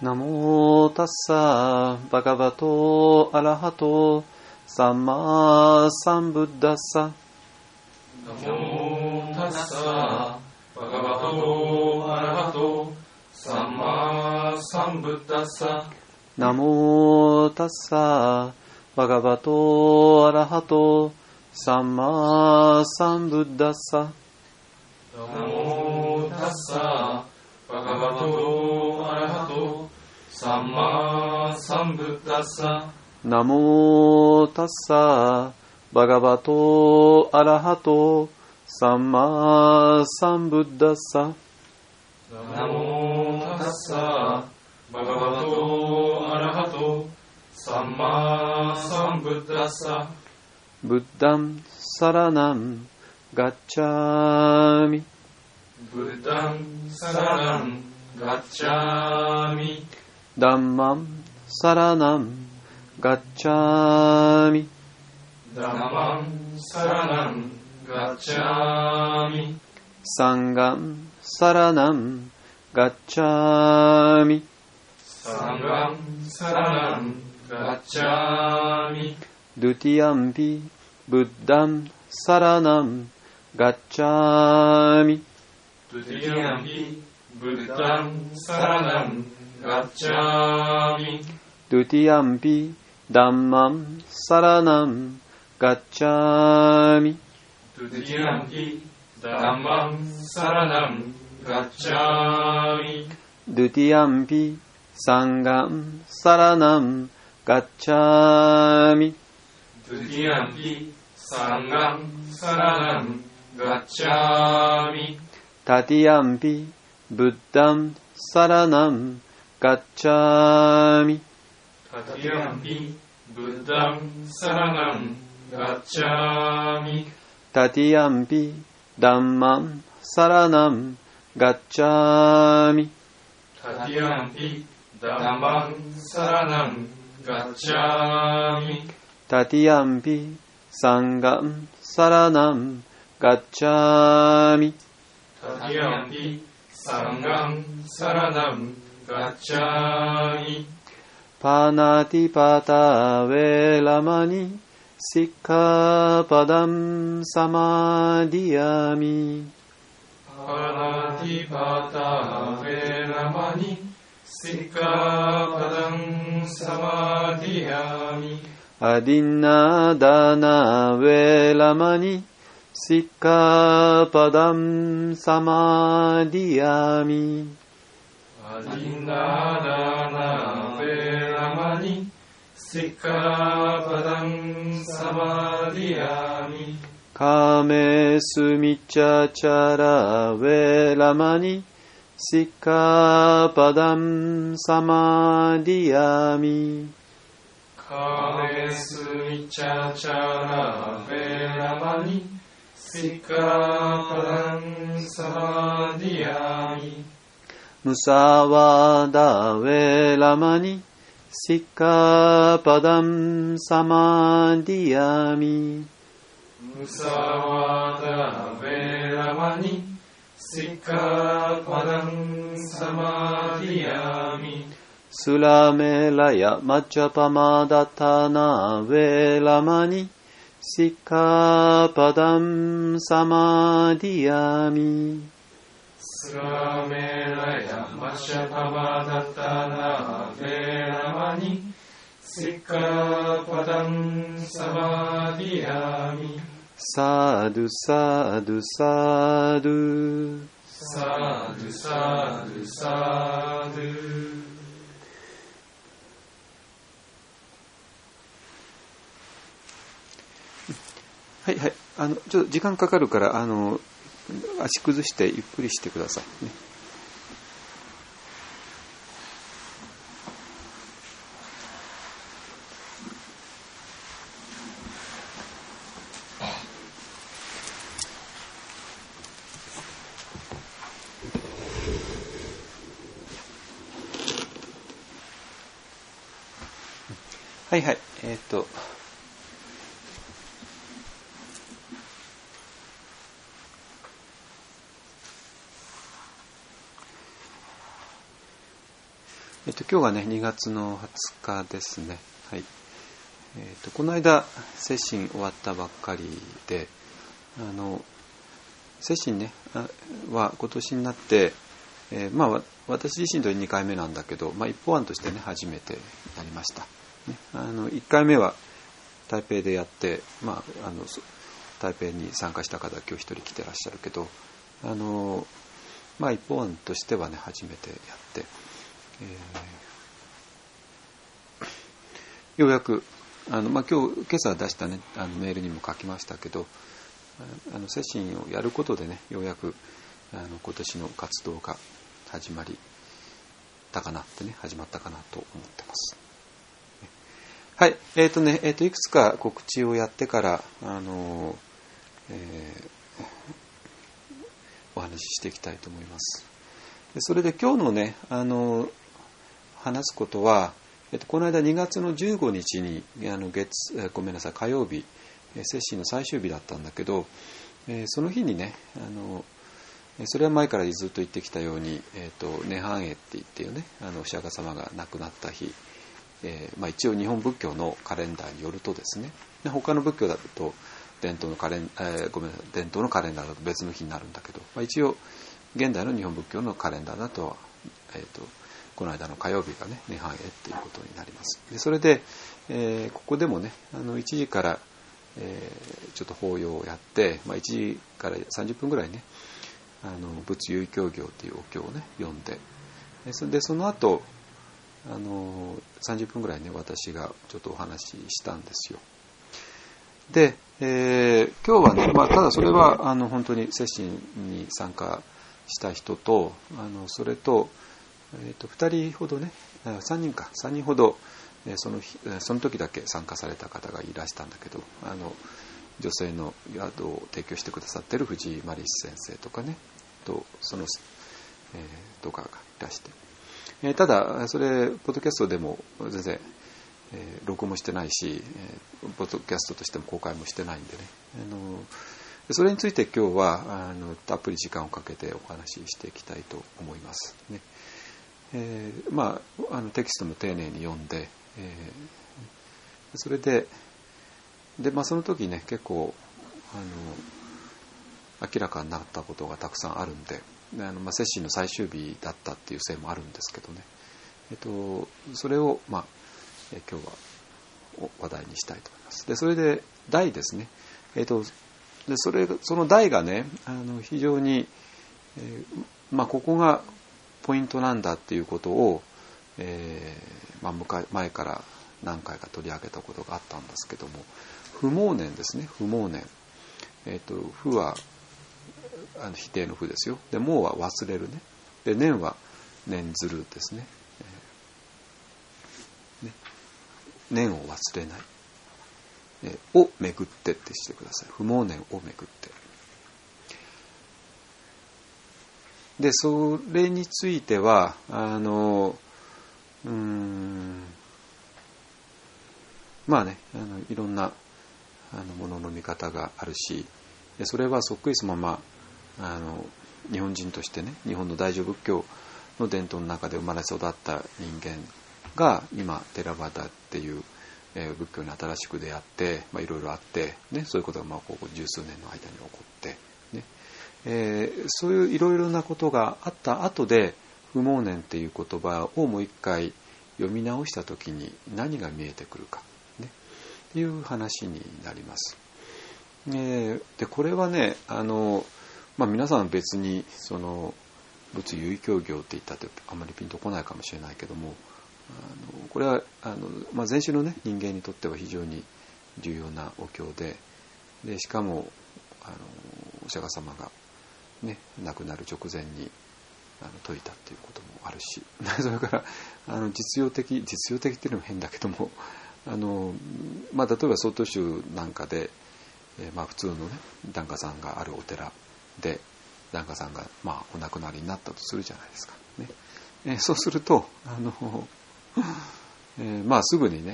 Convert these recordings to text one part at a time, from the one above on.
ナモタッサバガバトアラハトサンマサンブッダッサ。 ナモタッサバガバトアラハトサンマサンブッダッサ。 ナモタッサバガバトアラハトサンマサンブッダッサ。 ナモタッサバガバトアラハトサンマサンブッダッサ。 ナモタッサバガバトアラハトサンマサンブッダッサ。 ナモタッサバガバトアラハトサンマサンブッダッサ。 ブッダンサラナンガッチャーミ。 ブッダンサラナンガッチャーミ。 ダンマンサラナンガッチャーミ。 ダンマンサラナンガッチャーミ。 サンガンサラナンガッチャーミ。 サンガンサラナンガッチャーミ。 ドゥティアンピブッダンサラナンガッチャーミ。 ドゥティアンピブッダンサラナンガッチャーミ。 ドゥティアンピダンマンサラナンガッチャーミ。 ドゥティアンピダンマンサラナンガッチャーミ。 ドゥティアンピサンガンサラナンガッチャーミ。 ドゥティアンピサンガンサラナンガッチャーミ。 タティアンピブッダンサラナンガッチャーミ。 タティアンピブッダンサラナンガッチャーミ。 タティアンピダンマンサラナンガッチャーミ。 タティアンピダンマンサラナンガッチャーミ。 タティアンピサンガンサラナンガッチャーミ。 タティアンピサンガンサラナンガッチャーミ。 パナティパタウェラマニシッカパダンサマディアミ。 パナティパタウェラマニシッカパダンサマディアミ。 アディナダナウェラマニシッカパダンサマディアミ。 アディナダナウェラマニシッカパダンサマディアミ。 カメスミチャチャラウェラマニシッカパダンサマディアミ。 カメスミチャチャラウェラマニシッカパダンサマディアミ。 ムサワダウェラマニシッカパダンサマディアミ。 ムサワダウェラマニシッカパダンサマディアミ。 スラメラヤマチャパマダタナウェラマニシッカパダンサマディアミ。 スラメラヤマシャパマダタナウェラマニシッカパダンサマディアミ。 サドゥサドゥサドゥサドゥサドゥサドゥ。 はいはい、ちょっと時間かかるから足崩してゆっくりしてくださいね。はいはい、 今日がね2月の20日ですね。はい。この間接心終わったばっかりで、接心ねは今年になって、私自身と2回目なんだけど、一方案としてね初めてなりました。ね、1回目は台北でやって、台北に参加した方今日一人来てらっしゃるけど、一方案としてはね初めてやって、ようやく今朝出したねメールにも書きましたけど、接心をやることでねようやく今年の活動が始まったかなと思ってます。はい、いくつか告知をやってからお話ししていきたいと思います。それで今日のね話すことは、この間2月の15日に火曜日接心の最終日だったんだけど、その日にねそれは前からずっと言ってきたように涅槃会って言ってよねお釈迦様が亡くなった日、一応日本仏教のカレンダーによるとですね、他の仏教だと伝統のカレンダーだと別の日になるんだけど、一応現代の日本仏教のカレンダーだと、この間の火曜日がね涅槃会っていうことになります。でそれで、ここでもね1時から、ちょっと法要をやって、1時から30分ぐらいね仏唯教行というお経をね読んで、その後30分ぐらいね私がちょっとお話ししたんですよ。で、今日はね、ただそれは本当に接心に参加した人とそれと、2人ほどね3人ほどその時だけ参加された方がいらしたんだけど、女性の宿を提供してくださっている藤井マリス先生とかねとその、とかがいらして、ただそれポッドキャストでも全然、録音もしてないし、ポッドキャストとしても公開もしてないんでね、それについて今日はたっぷり時間をかけてお話ししていきたいと思いますね。テキストも丁寧に読んで、それでその時ね結構明らかになったことがたくさんあるんで、接心の最終日だったっていうせいもあるんですけどね、それを今日は話題にしたいと思います。でそれで題ですね、その題がね非常に、ここがポイントなんだっていうことを、前から何回か取り上げたことがあったんですけども、不妄念ですね。不妄念、不は否定の不ですよ。で妄は忘れるね。で念は念ずるですね。念を忘れない、をめぐってってしてください。不妄念をめぐって。でそれについてはいろんなものの見方があるし、それはそっくりそのまま日本人としてね日本の大乗仏教の伝統の中で生まれ育った人間が今テラバダっていう、仏教に新しく出会っていろいろあって、ね、そういうことがここ十数年の間に起こってね、そういういろいろなことがあった後で不妄念っていう言葉をもう一回読み直した時に何が見えてくるか、ね、っていう話になります。でこれはね皆さん別にその仏唯教行って言ったってあんまりピンとこないかもしれないけども、これは禅宗のね人間にとっては非常に重要なお経で、しかもお釈迦様がね亡くなる直前に説いたっていうこともあるし、それから実用的っていうのも変だけども例えば曹洞宗なんかで、普通のね檀家さんがあるお寺で檀家さんがお亡くなりになったとするじゃないですか、ね。そうするとすぐにね、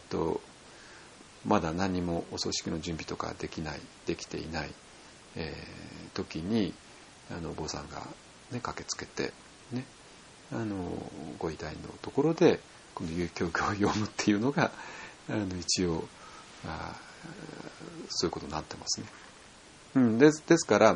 まだ何もお葬式の準備とかできていない、時にお坊さんが、ね、駆けつけて、ねご遺体のところでこの遊興業を読むっていうのが一応そういうことになってますね。ですから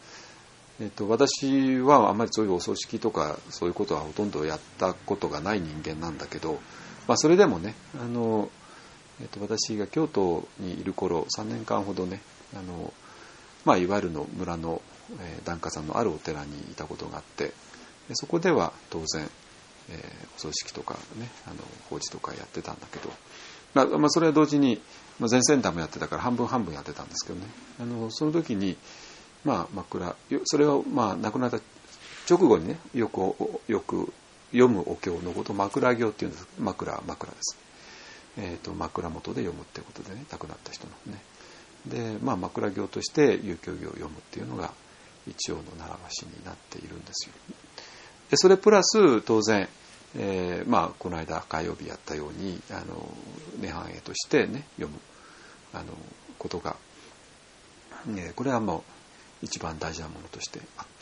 私はあんまりそういうお葬式とかそういうことはほとんどやったことがない人間なんだけど、それでもね私が京都にいる頃3年間ほどねいわゆるの村の檀家さんのあるお寺にいたことがあって、そこでは当然お葬式とかね法事とかやってたんだけど、それは同時に前線団もやってたから半分半分やってたんですけどね、その時に枕それを亡くなった直後にねよく読むお経のことを枕経っていうんです。枕ですね、枕元で読むってことでね亡くなった人のねで、枕経として遊興経を読むっていうのが一応の習わしになっているんですよ。でそれプラス当然、この間火曜日やったように涅槃絵としてね読むことが、これはもう一番大事なものとしてあって、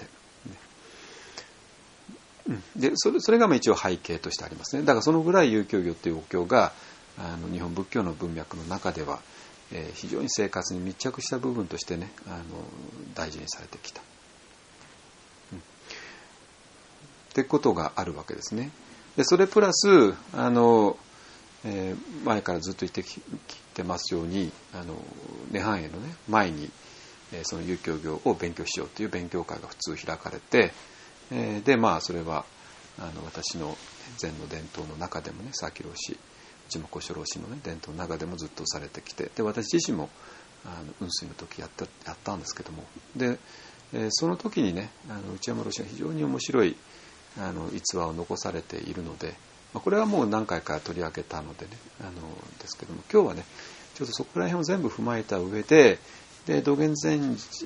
でそれが一応背景としてありますね。だからそのぐらい遊興経というお経が日本仏教の文脈の中では、非常に生活に密着した部分としてね大事にされてきた、ってことがあるわけですね。でそれプラス前からずっと言ってきてますように涅槃絵のね前にその遊興経を勉強しようという勉強会が普通開かれて、でそれは私の禅の伝統の中でもね佐喜老師内も小書老師の、ね、伝統の中でもずっとされてきて、で私自身も雲水の時やったんですけども、でその時にね内山老師が非常に面白い逸話を残されているので、これはもう何回か取り上げたのでねですけども、今日はねちょっとそこら辺を全部踏まえた上で道元禅師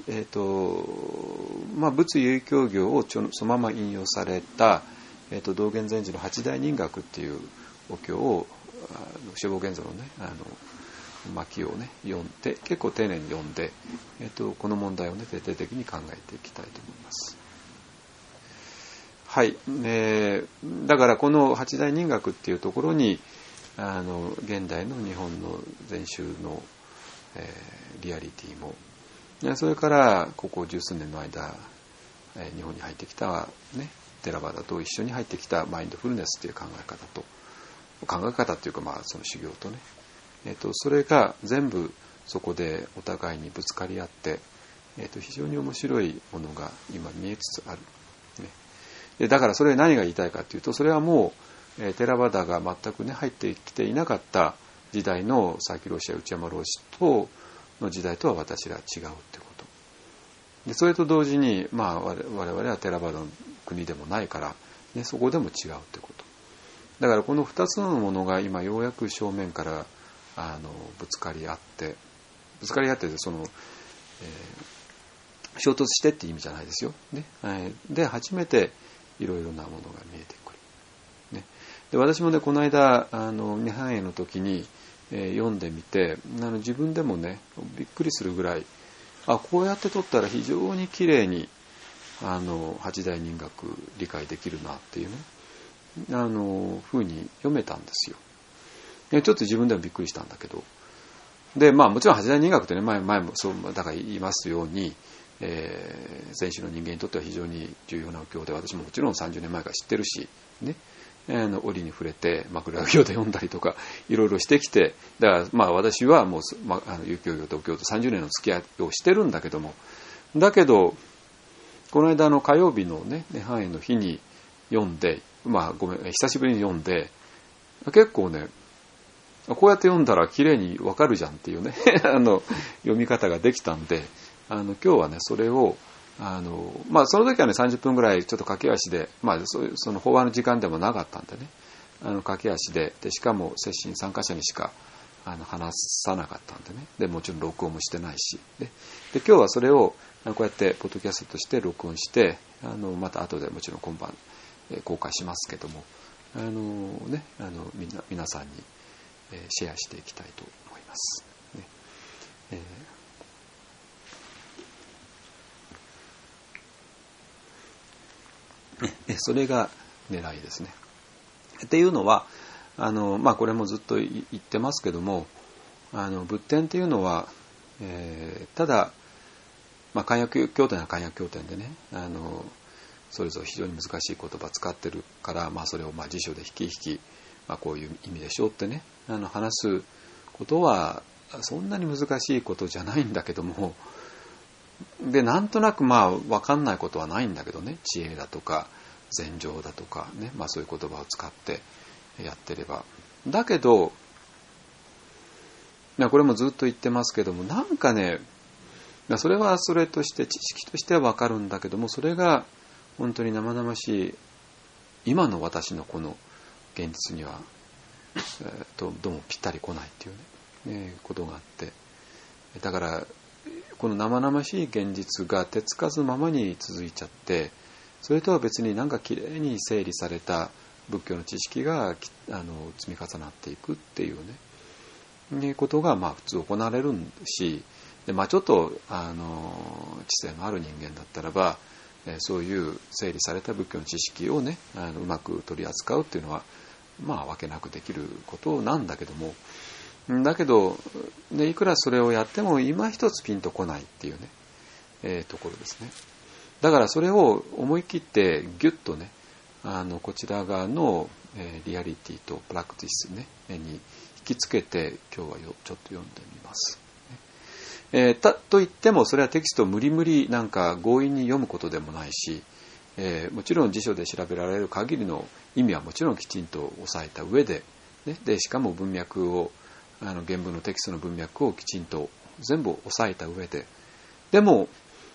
仏遊興経をそのまま引用された、道元禅師の八大人学っていうお経を正法現像のね巻をね読んで結構丁寧に読んで、この問題をね徹底的に考えていきたいと思います。はい、だからこの八大人学っていうところに現代の日本の禅宗のリアリティも、それからここ十数年の間日本に入ってきたねテラバダと一緒に入ってきたマインドフルネスという考え方っていうかその修行とね、それが全部そこでお互いにぶつかり合って、非常に面白いものが今見えつつある、ね、でだからそれ何が言いたいかというと、それはもうテラバダが全くね入ってきていなかった時代の佐喜老師や内山老師との時代とは私ら違うってことで、それと同時に我々はテラバダの国でもないから、ね、そこでも違うってことだから、この2つのものが今ようやく正面からぶつかり合ってその、衝突してっていう意味じゃないですよ、ね、で初めていろいろなものが見えてくる、ね、で私もねこの間涅槃絵の時に、読んでみて自分でもねびっくりするぐらいこうやって撮ったら非常にきれいに八大人学理解できるなっていうね風に読めたんですよ。ちょっと自分でもびっくりしたんだけど、でもちろん八大人学ってね前もそうだから言いますように、禅宗の人間にとっては非常に重要なお経で、私ももちろん30年前から知ってるしね、折に触れて枕経で読んだりとかいろいろしてきて、だから私はもう遊興経とお経と30年の付き合いをしてるんだけども、だけどこの間火曜日のね涅槃絵の日に読んで、久しぶりに読んで結構ねこうやって読んだら綺麗にわかるじゃんっていうね読み方ができたんで、今日はねそれをその時はね30分ぐらいちょっと駆け足で、その法話の時間でもなかったんでね駆け足でしかも接心参加者にしか話さなかったんでね、でもちろん録音もしてないしで今日はそれをこうやってポッドキャストとして録音してまた後でもちろん今晩公開しますけども皆さんにシェアしていきたいと思います、ね。それが狙いですね。っていうのはこれもずっと言ってますけども、仏典っていうのは、ただ、漢訳経典は漢訳経典でね、それぞれ非常に難しい言葉使ってるから、それを辞書で引き、こういう意味でしょうってね、話すことはそんなに難しいことじゃないんだけども、でなんとなく分かんないことはないんだけどね、知恵だとか禅情だとかね、そういう言葉を使ってやってれば、だけどこれもずっと言ってますけども、なんかね、それはそれとして知識としては分かるんだけども、それが本当に生々しい今の私のこの現実には、どうもぴったり来ないっていうね、ことがあって、だからこの生々しい現実が手つかずままに続いちゃって、それとは別になんかきれいに整理された仏教の知識が積み重なっていくっていうね、ことが普通行われるし、でちょっと知性のある人間だったらば、そういう整理された仏教の知識をね、うまく取り扱うっていうのはわけなくできることなんだけども、だけど、いくらそれをやっても今一つピンとこないっていうね、ところですね。だからそれを思い切ってギュッとね、こちら側の、リアリティとプラクティス、ね、に引きつけて今日はちょっと読んでみます。と言ってもそれはテキストを無理無理なんか強引に読むことでもないし、もちろん辞書で調べられる限りの意味はもちろんきちんと押さえた上で、ね、でしかも文脈を原文のテキストの文脈をきちんと全部押さえた上で、でも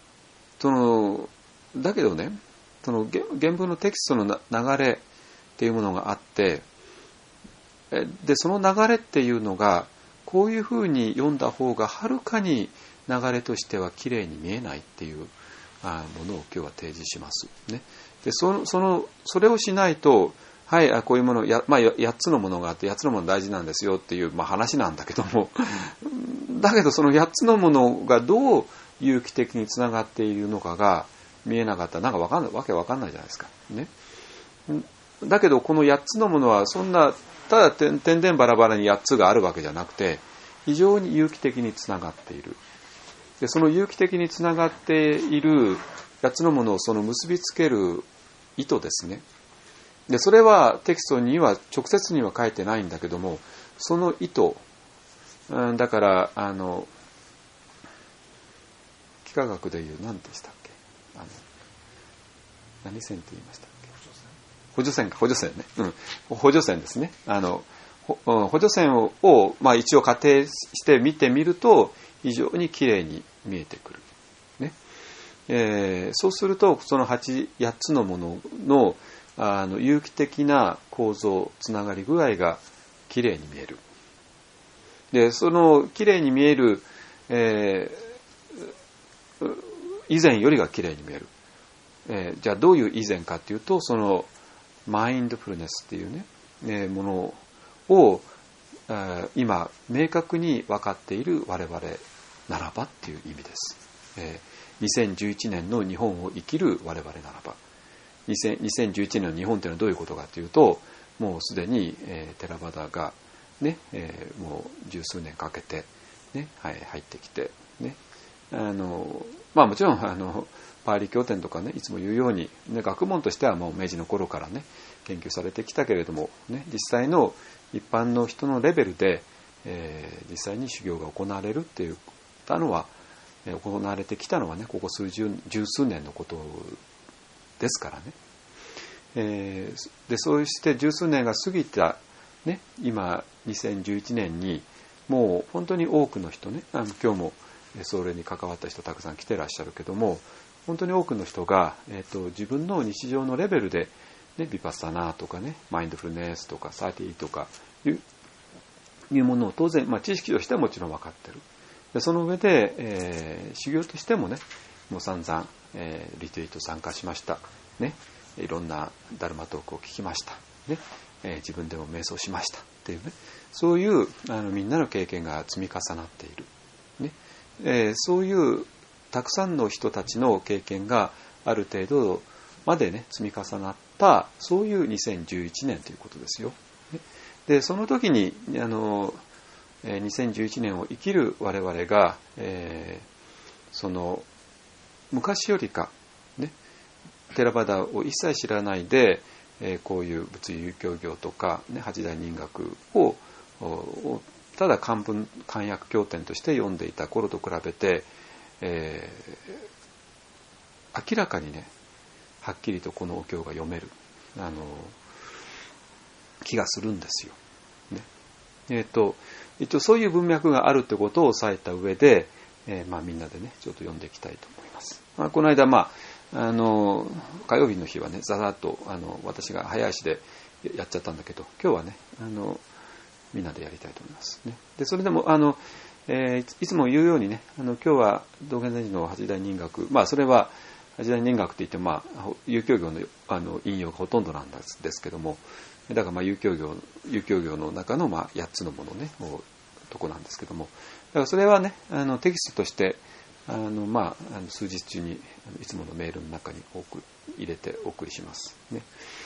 だけどね、原文のテキストの流れっていうものがあって、でその流れっていうのがこういうふうに読んだ方がはるかに流れとしてはきれいに見えないっていうものを今日は提示します、ね、でそれをしないと、はい、こういうもの8つのものがあって8つのもの大事なんですよっていう、話なんだけどもだけどその8つのものがどう有機的につながっているのかが見えなかったらわけわかんないじゃないですか、ね、だけどこの8つのものはそんなただ点々バラバラに8つがあるわけじゃなくて、非常に有機的につながっている。でその有機的につながっている8つのものを結びつける意図ですね。でそれはテキストには直接には書いてないんだけども、その意図、だから幾何学でいう何でしたっけ、何線って言いましたっけ、補助線ね、補助線ですね。補助線を一応仮定して見てみると非常にきれいに見えてくる、ね。そうするとその8つのものの有機的な構造つながり具合がきれいに見える。でそのきれいに見える、以前よりがきれいに見える。じゃあどういう以前かというと、そのマインドフルネスっていうね、ものを今明確に分かっている我々ならばっていう意味です。2011年の日本を生きる我々ならば、2011年の日本というのはどういうことかというと、もうすでにテラバダがね、もう十数年かけてね、入ってきてね、もちろんパーリ経典とかね、いつも言うように、ね、学問としてはもう明治の頃からね研究されてきたけれども、ね、実際の一般の人のレベルで、実際に修行が行われるっていうのは行われてきたのはね、ここ十数年のことですからね。でそうして十数年が過ぎた、ね、今2011年にもう本当に多くの人ね、今日もそれに関わった人たくさん来てらっしゃるけども、本当に多くの人が、自分の日常のレベルで、ね、ビパッサナーとかね、マインドフルネスとかサティとかいうものを当然、知識としてはもちろん分かってる。でその上で、修行としてもね、もう散々、リトリート参加しました、ね、いろんなダルマトークを聞きました、ね、自分でも瞑想しましたっていうね、そういうみんなの経験が積み重なっている、ね、そういうたくさんの人たちの経験がある程度までね積み重なった、そういう2011年ということですよ。でその時に2011年を生きる我々が、その昔よりか、ね、テラバダを一切知らないで、こういう仏遊教業とか、ね、八大人学をただ漢訳経典として読んでいた頃と比べて、明らかにねはっきりとこのお経が読める気がするんですよ。ね、一応そういう文脈があるってことを押さえた上で、みんなでねちょっと読んでいきたいと思います。この間火曜日の日はねざざっと私が早足でやっちゃったんだけど、今日はねみんなでやりたいと思いますね。でそれでもいつも言うようにね今日は道元禅師の八大人学、それは八大人学って言って遊教業の引用がほとんどなんですけども、だから遊教業の中の8つのものねとこなんですけども、だからそれはねテキストとして数日中にいつものメールの中に入れてお送りしますね。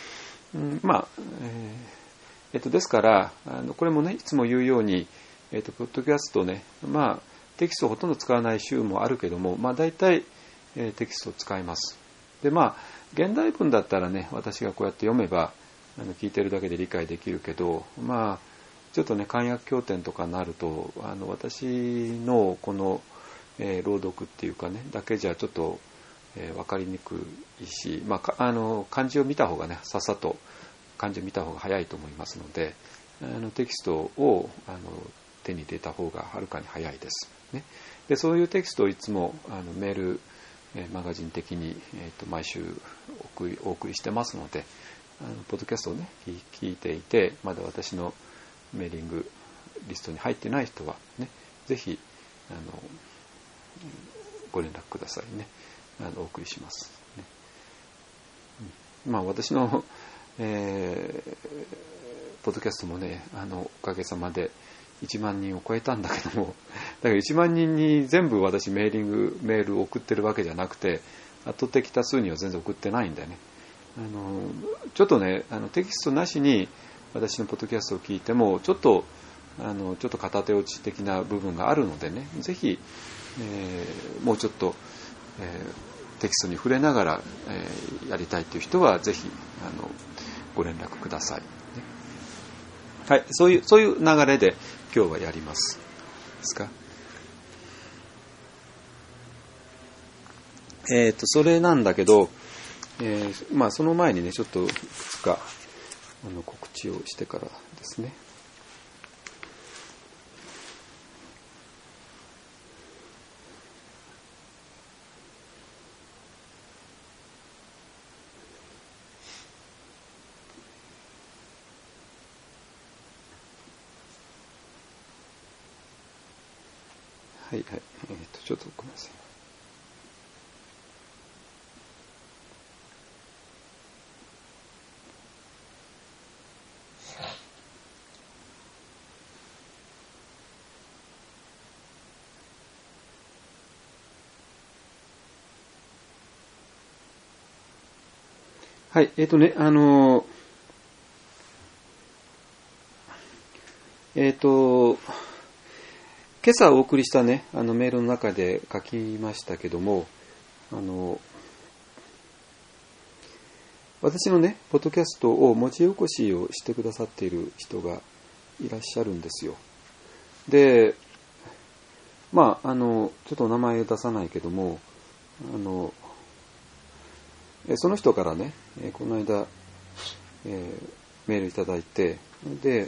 ですからこれもねいつも言うようにポッドキャストねテキストをほとんど使わない週もあるけども大体テキストを使います。で現代文だったらね私がこうやって読めば聞いてるだけで理解できるけどちょっとね漢訳経典とかになると私のこの朗読っていうかねだけじゃちょっと分かりにくいし、漢字を見た方がねさっさと漢字を見た方が早いと思いますのでテキストを手に入れた方がはるかに早いです、ね、でそういうテキストをいつもメールマガジン的に、毎週お送りしてますのでポッドキャストをね聞いていてまだ私のメーリングリストに入ってない人はねぜひご連絡くださいね。お送りします、ね。私の、ポッドキャストもねおかげさまで1万人を超えたんだけども、だから1万人に全部私メールを送ってるわけじゃなくて圧倒的多数には全然送ってないんだよね。ちょっとねテキストなしに私のポッドキャストを聞いてもちょっと片手落ち的な部分があるのでねぜひ、もうちょっと、テキストに触れながら、やりたいという人はぜひご連絡ください、ね。はい、そういう流れで今日はやりますですか。それなんだけど、その前にねちょっといくつか告知をしてからですね。はいはい、ちょっとごめんなさい。はい、今朝お送りしたねメールの中で書きましたけども私のねポッドキャストを文字起こしをしてくださっている人がいらっしゃるんですよ。でちょっとお名前出さないけどもその人からねこの間、メールいただいてで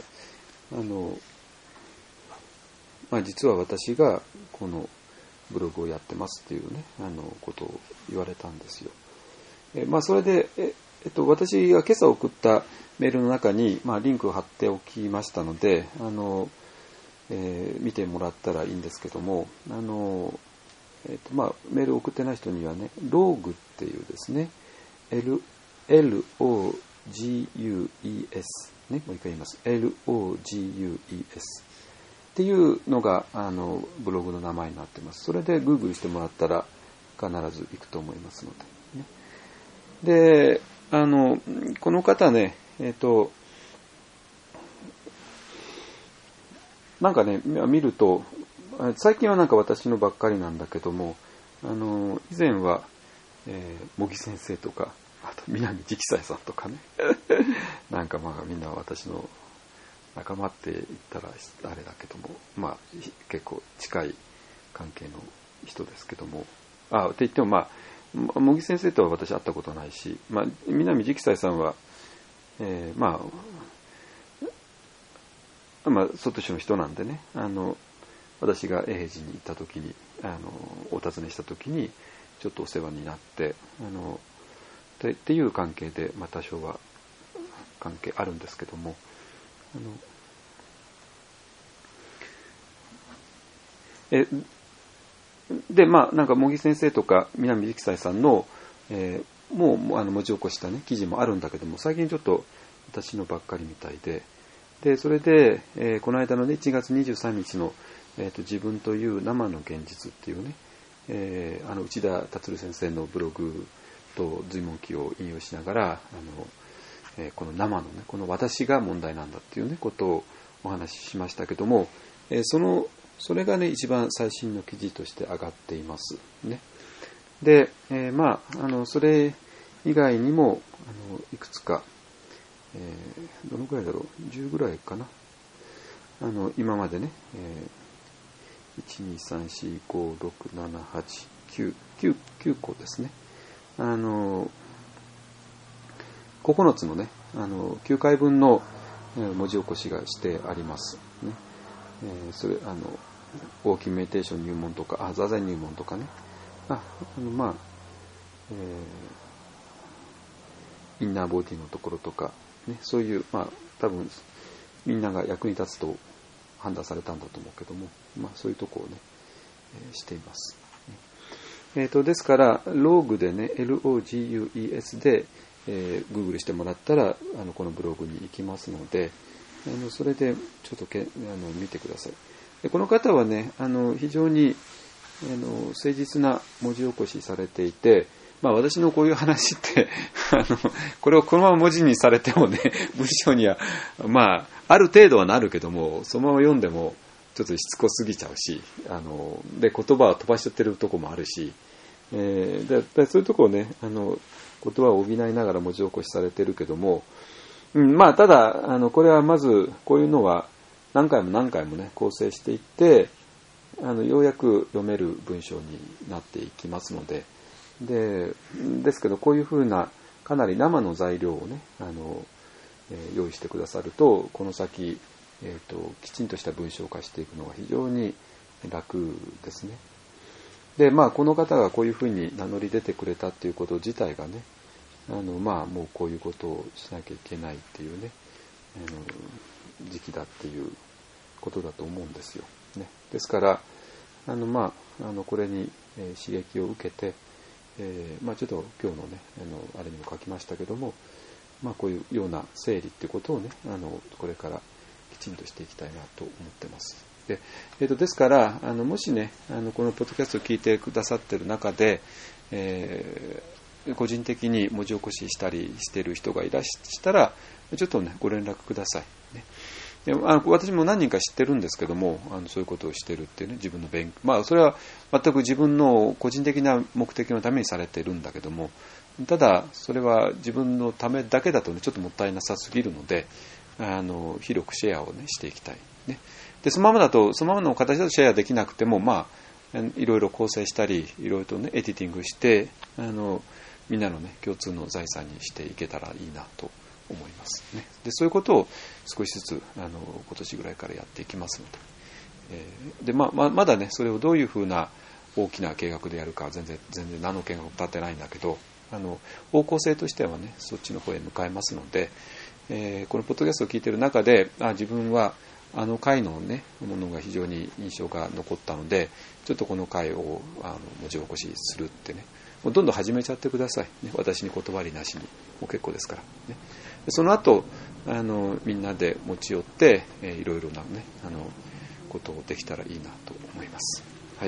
実は私がこのブログをやってますっていうねことを言われたんですよ。それで私が今朝送ったメールの中にリンクを貼っておきましたので見てもらったらいいんですけどもメールを送ってない人にはねローグっていうですねLOGUES ねもう一回言います LOGUESっていうのがブログの名前になってます。それで Google してもらったら必ず行くと思いますので、ね、でこの方ね、なんかね、見ると、最近はなんか私のばっかりなんだけども、以前は、茂木先生とか、あと南直斎さんとかね、なんかみんな私の仲間って言ったらあれだけども、結構近い関係の人ですけども、って言っても茂木先生とは私会ったことないし、南直斎さんは、外市の人なんでね、私が永平寺に行った時にお尋ねした時にちょっとお世話になってっていう関係で、多少は関係あるんですけども、でなんか茂木先生とか南直斎さんの、もう文字起こしたね記事もあるんだけども、最近ちょっと私のばっかりみたいで、それで、この間のね1月23日の、自分という生の現実っていうね、内田達先生のブログと随文記を引用しながらこの生のね、この私が問題なんだっていうねことをお話ししましたけども、それがね一番最新の記事として上がっていますね。で、それ以外にもいくつか、どのくらいだろう、10ぐらいかな、今までね、1,2,3,4,5,6,7,8,9 個ですね、9つのね9回分の文字起こしがしてありますね。それオーキンメディテーション入門とか座禅入門とかね、インナーボディのところとかね、そういう多分みんなが役に立つと判断されたんだと思うけども、そういうところをね、しています。ですからローグでね LOGUES で、Google してもらったらこのブログに行きますので、それでちょっと見てください。でこの方はね非常に誠実な文字起こしされていて、私のこういう話ってこれをこのまま文字にされてもね文章にはある程度はなるけども、そのまま読んでもちょっとしつこすぎちゃうし、で言葉を飛ばしちゃってるとこもあるし、でそういうとこをね言葉を補いながら文字起こしされてるけども、ただこれはまずこういうのは何回も何回もね構成していってようやく読める文章になっていきますので、ですけどこういうふうなかなり生の材料をね用意してくださると、この先、きちんとした文章化していくのが非常に楽ですね。でこの方がこういうふうに名乗り出てくれたっていうこと自体がねもうこういうことをしなきゃいけないっていうね時期だっていうことだと思うんですよ、ね。ですからこれに刺激を受けて、ちょっと今日のねあれにも書きましたけども、こういうような整理っていうことをねこれからきちんとしていきたいなと思ってます。ですからもしねこのポッドキャストを聞いてくださっている中で、個人的に文字起こししたりしている人がいらしたらちょっとねご連絡ください、ね。で私も何人か知ってるんですけどもそういうことをしてるっていうね、自分の勉強、それは全く自分の個人的な目的のためにされているんだけども、ただそれは自分のためだけだとねちょっともったいなさすぎるので広くシェアをねしていきたい、ね。でそのままの形だとシェアできなくてもいろいろ構成したりいろいろとねエディティングしてみんなのね共通の財産にしていけたらいいなと思いますね。でそういうことを少しずつ今年ぐらいからやっていきますので、まだねそれをどういうふうな大きな計画でやるか全然何の計画も立ってないんだけど方向性としてはねそっちの方へ向かいますので、このポッドキャストを聞いている中で自分は回のねものが非常に印象が残ったのでちょっとこの回を文字起こしするってねもうどんどん始めちゃってください、ね。私に断りなしにもう結構ですから、ね。その後みんなで持ち寄っていろいろなねことをできたらいいなと思います。はい。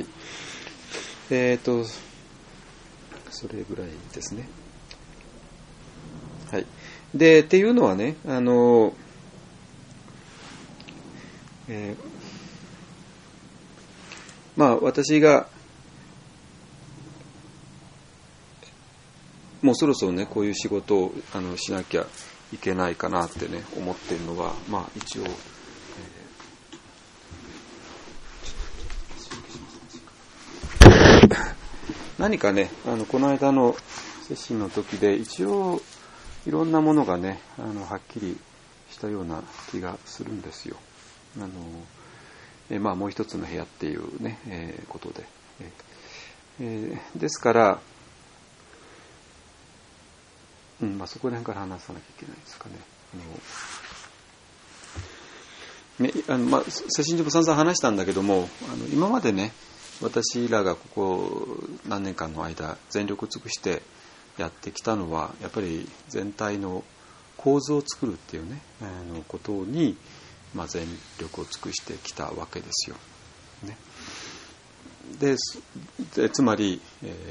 それぐらいですね。 はい、でっていうのはね、まあ私がもうそろそろねこういう仕事をしなきゃいけないかなってね思っているのは、まあ一応、何かねこの間のセッションの時で一応いろんなものがねはっきりしたような気がするんですよ。まあもう一つの部屋っていうね、ことで、ですから、まあそこら辺から話さなきゃいけないですかね。まあセッション中も散々話したんだけども、今までね私らがここ何年間の間全力を尽くしてやってきたのはやっぱり全体の構図を作るっていうねことに、まあ、全力を尽くしてきたわけですよ。ね、でつまり、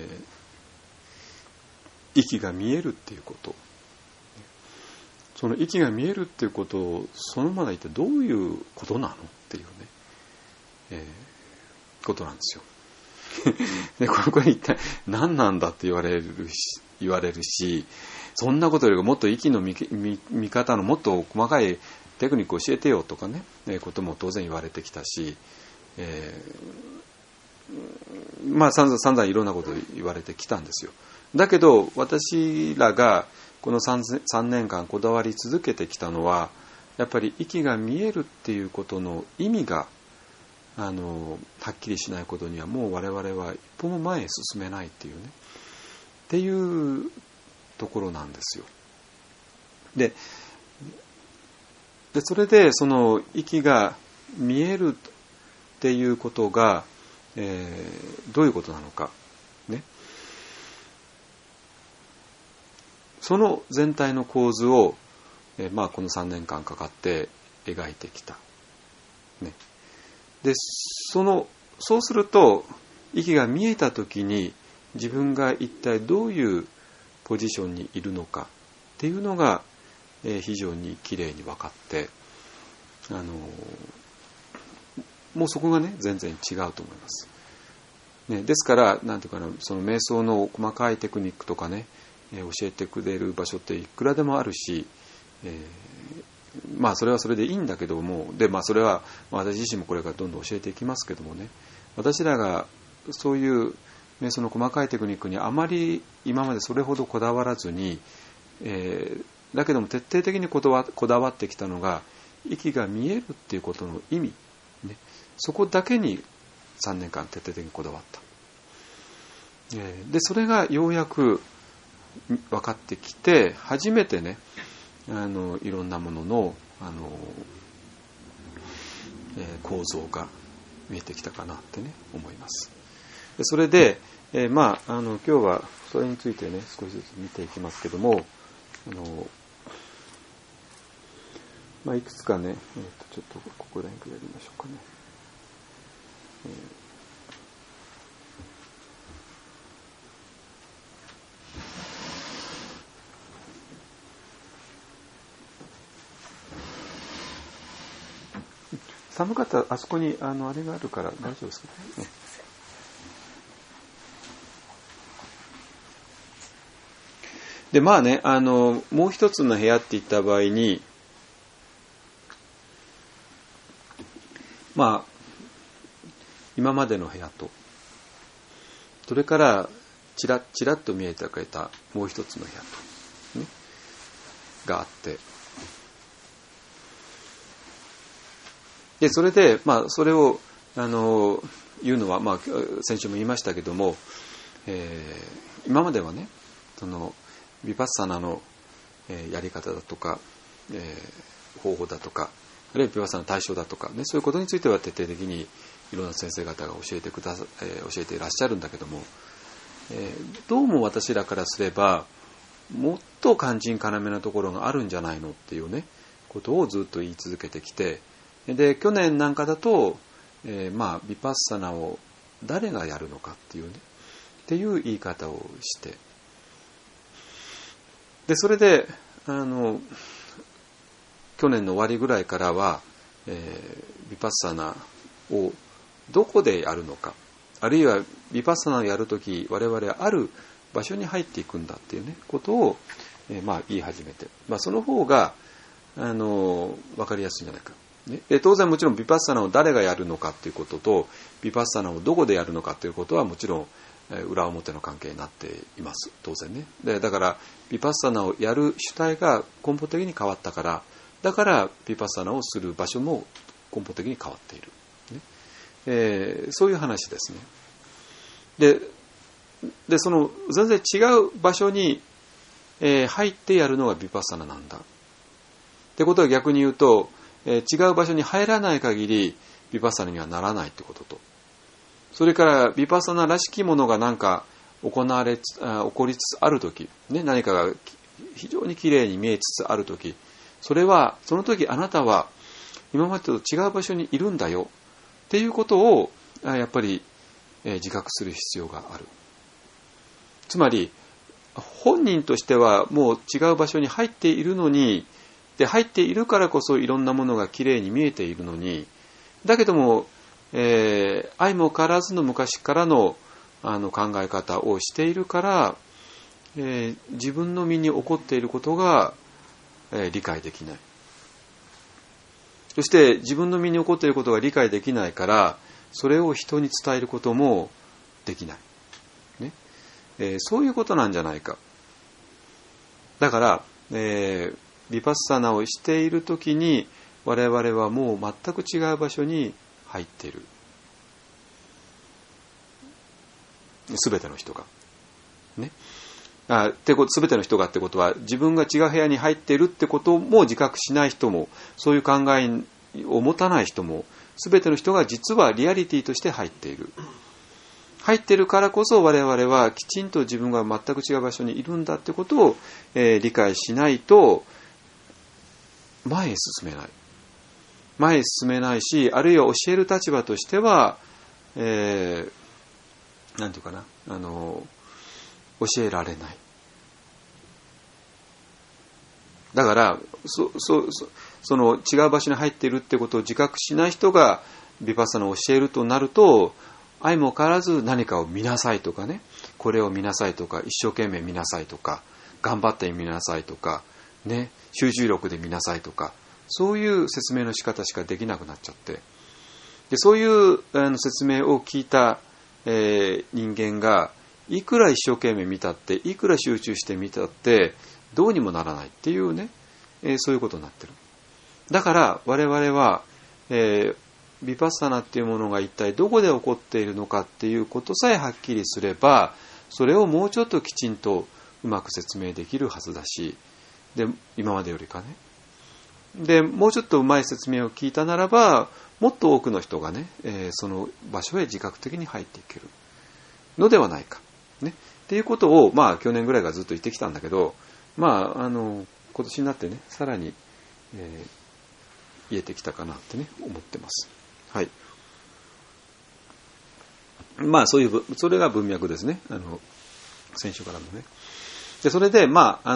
息が見えるっていうこと、その息が見えるっていうことをそのまま一体どういうことなのっていうね、ことなんですよ。でこれ一体何なんだって言われるし、そんなことよりももっと息の見方のもっと細かいテクニックを教えてよとかね、ことも当然言われてきたし、まあ散々いろんなことを言われてきたんですよ。だけど私らがこの3年間こだわり続けてきたのはやっぱり息が見えるっていうことの意味がはっきりしないことにはもう我々は一歩も前へ進めないっていうねっていうところなんですよ。でそれでその息が見えるっていうことが、どういうことなのかね、その全体の構図を、まあこの3年間かかって描いてきた。ね、でそうすると息が見えたときに自分が一体どういうポジションにいるのかっていうのが、非常にきれいに分かってもうそこがね全然違うと思います。ね、ですからなんていうかな、その瞑想の細かいテクニックとかね、教えてくれる場所っていくらでもあるし、まあそれはそれでいいんだけども、でまあそれは私自身もこれからどんどん教えていきますけどもね、私らがそういう瞑想の細かいテクニックにあまり今までそれほどこだわらずに、だけども徹底的にこだわってきたのが息が見えるっていうことの意味、ね、そこだけに3年間徹底的にこだわった。でそれがようやく分かってきて初めてねいろんなものの、構造が見えてきたかなってね思います。でそれで、まあ今日はそれについてね少しずつ見ていきますけども、まあ、いくつかね、ちょっとここら辺やりましょうかね。寒かったらあそこにあれがあるから大丈夫ですかね。でまあねもう一つの部屋って言った場合にまあ今までの部屋とそれからちらっと見えてくれたもう一つの部屋と、ね、があってでそれでまあそれを言うのはまあ先週も言いましたけども、今まではねそのヴィパッサナのやり方だとか、方法だとかあるいはヴィパッサナの対象だとかねそういうことについては徹底的にいろんな先生方が教えていらっしゃるんだけども、どうも私らからすればもっと肝心要なところがあるんじゃないのっていうねことをずっと言い続けてきて、で去年なんかだと、まあヴィパッサナを誰がやるのかっていうねっていう言い方をして、でそれで去年の終わりぐらいからは、ヴィパッサナをどこでやるのか、あるいはヴィパッサナをやるとき我々はある場所に入っていくんだっていうねことを、言い始めて、その方が分かりやすいんじゃないか、ね、当然もちろんヴィパッサナを誰がやるのかっていうこととヴィパッサナをどこでやるのかということはもちろん裏表の関係になっています、当然ね。だからヴィパッサナをやる主体が根本的に変わったから、だからヴィパッサナをする場所も根本的に変わっている、ね。そういう話ですね。でその全然違う場所に、入ってやるのがヴィパッサナなんだってことは、逆に言うと、違う場所に入らない限りヴィパッサナにはならないってことと、それからヴィパッサナらしきものが何か起こりつつあるとき、ね、何かが非常にきれいに見えつつあるとき、その時あなたは今までと違う場所にいるんだよっていうことをやっぱり自覚する必要がある。つまり本人としてはもう違う場所に入っているのに、で入っているからこそいろんなものがきれいに見えているのに、だけども、相も変わらずの昔からの考え方をしているから、自分の身に起こっていることが、理解できない。そして自分の身に起こっていることが理解できないから、それを人に伝えることもできない、ね。そういうことなんじゃないか。だから、ヴィパッサナをしているときに我々はもう全く違う場所に入っている。すべての人が。ね。すべての人がってことは、自分が違う部屋に入っているってことも自覚しない人も、そういう考えを持たない人も、すべての人が実はリアリティとして入っている。入っているからこそ我々はきちんと自分が全く違う場所にいるんだってことを、理解しないと前へ進めない。前へ進めないし、あるいは教える立場としては、なんていうかな、教えられない。だからその違う場所に入っているってことを自覚しない人がヴィパッサナを教えるとなると、相も変わらず何かを見なさいとかね、これを見なさいとか、一生懸命見なさいとか、頑張って見なさいとか、ね、集中力で見なさいとか、そういう説明の仕方しかできなくなっちゃって、でそういう説明を聞いた、人間がいくら一生懸命見たって、いくら集中して見たってどうにもならないっていうね、そういうことになってる。だから我々は、ヴィパッサナっていうものが一体どこで起こっているのかっていうことさえはっきりすれば、それをもうちょっときちんとうまく説明できるはずだし、で今までよりかね。でもうちょっとうまい説明を聞いたならば、もっと多くの人がね、その場所へ自覚的に入っていけるのではないか、ね、っていうことを、去年ぐらいからずっと言ってきたんだけど、今年になってね、さらに、言えてきたかなってね思ってます。はい。それが文脈ですね。先週からのね。でそれで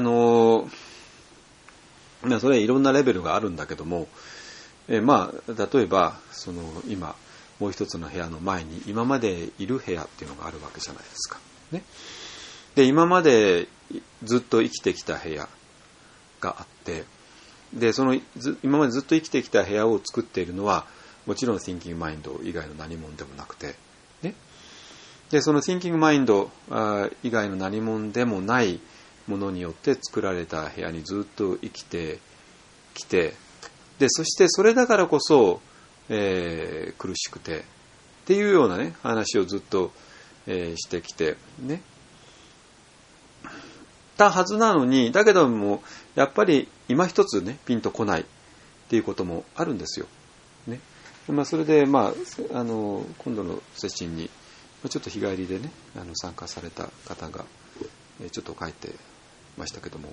それいろんなレベルがあるんだけども、例えば今もう一つの部屋の前に今までいる部屋っていうのがあるわけじゃないですか。ね。で今までずっと生きてきた部屋があって、で今までずっと生きてきた部屋を作っているのはもちろん Thinking Mind 以外の何者でもなくて、ね。でその Thinking Mind 以外の何者でもないものによって作られた部屋にずっと生きてきて、でそしてそれだからこそ、苦しくてっていうようなね話をずっと、してきてねたはずなのに、だけどもやっぱり今一つねピンとこないっていうこともあるんですよ、ね。それで今度のセッションにちょっと日帰りでね参加された方がちょっと書いてましたけども、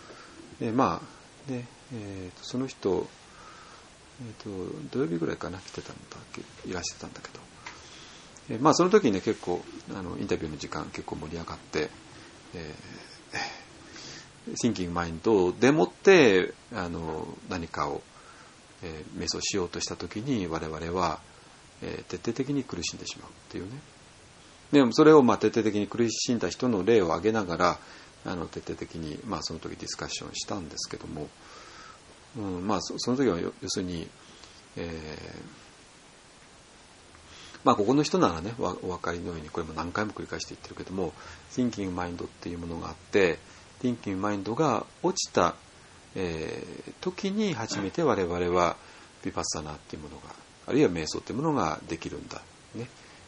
その人、土曜日ぐらいかな来てたんだっけ、いらしてたんだけど、その時にね結構インタビューの時間結構盛り上がって、 Thinking Mind でもって何かを、瞑想しようとした時に我々は、徹底的に苦しんでしまうっていうね。でもそれを徹底的に苦しんだ人の例を挙げながら徹底的に、その時ディスカッションしたんですけども、その時は要するに、ここの人ならねお分かりのようにこれも何回も繰り返して言ってるけども、Thinking Mind っていうものがあって、Thinking Mind が落ちた、時に初めて我々はヴィパッサナーっていうものが、あるいは瞑想っていうものができるんだね、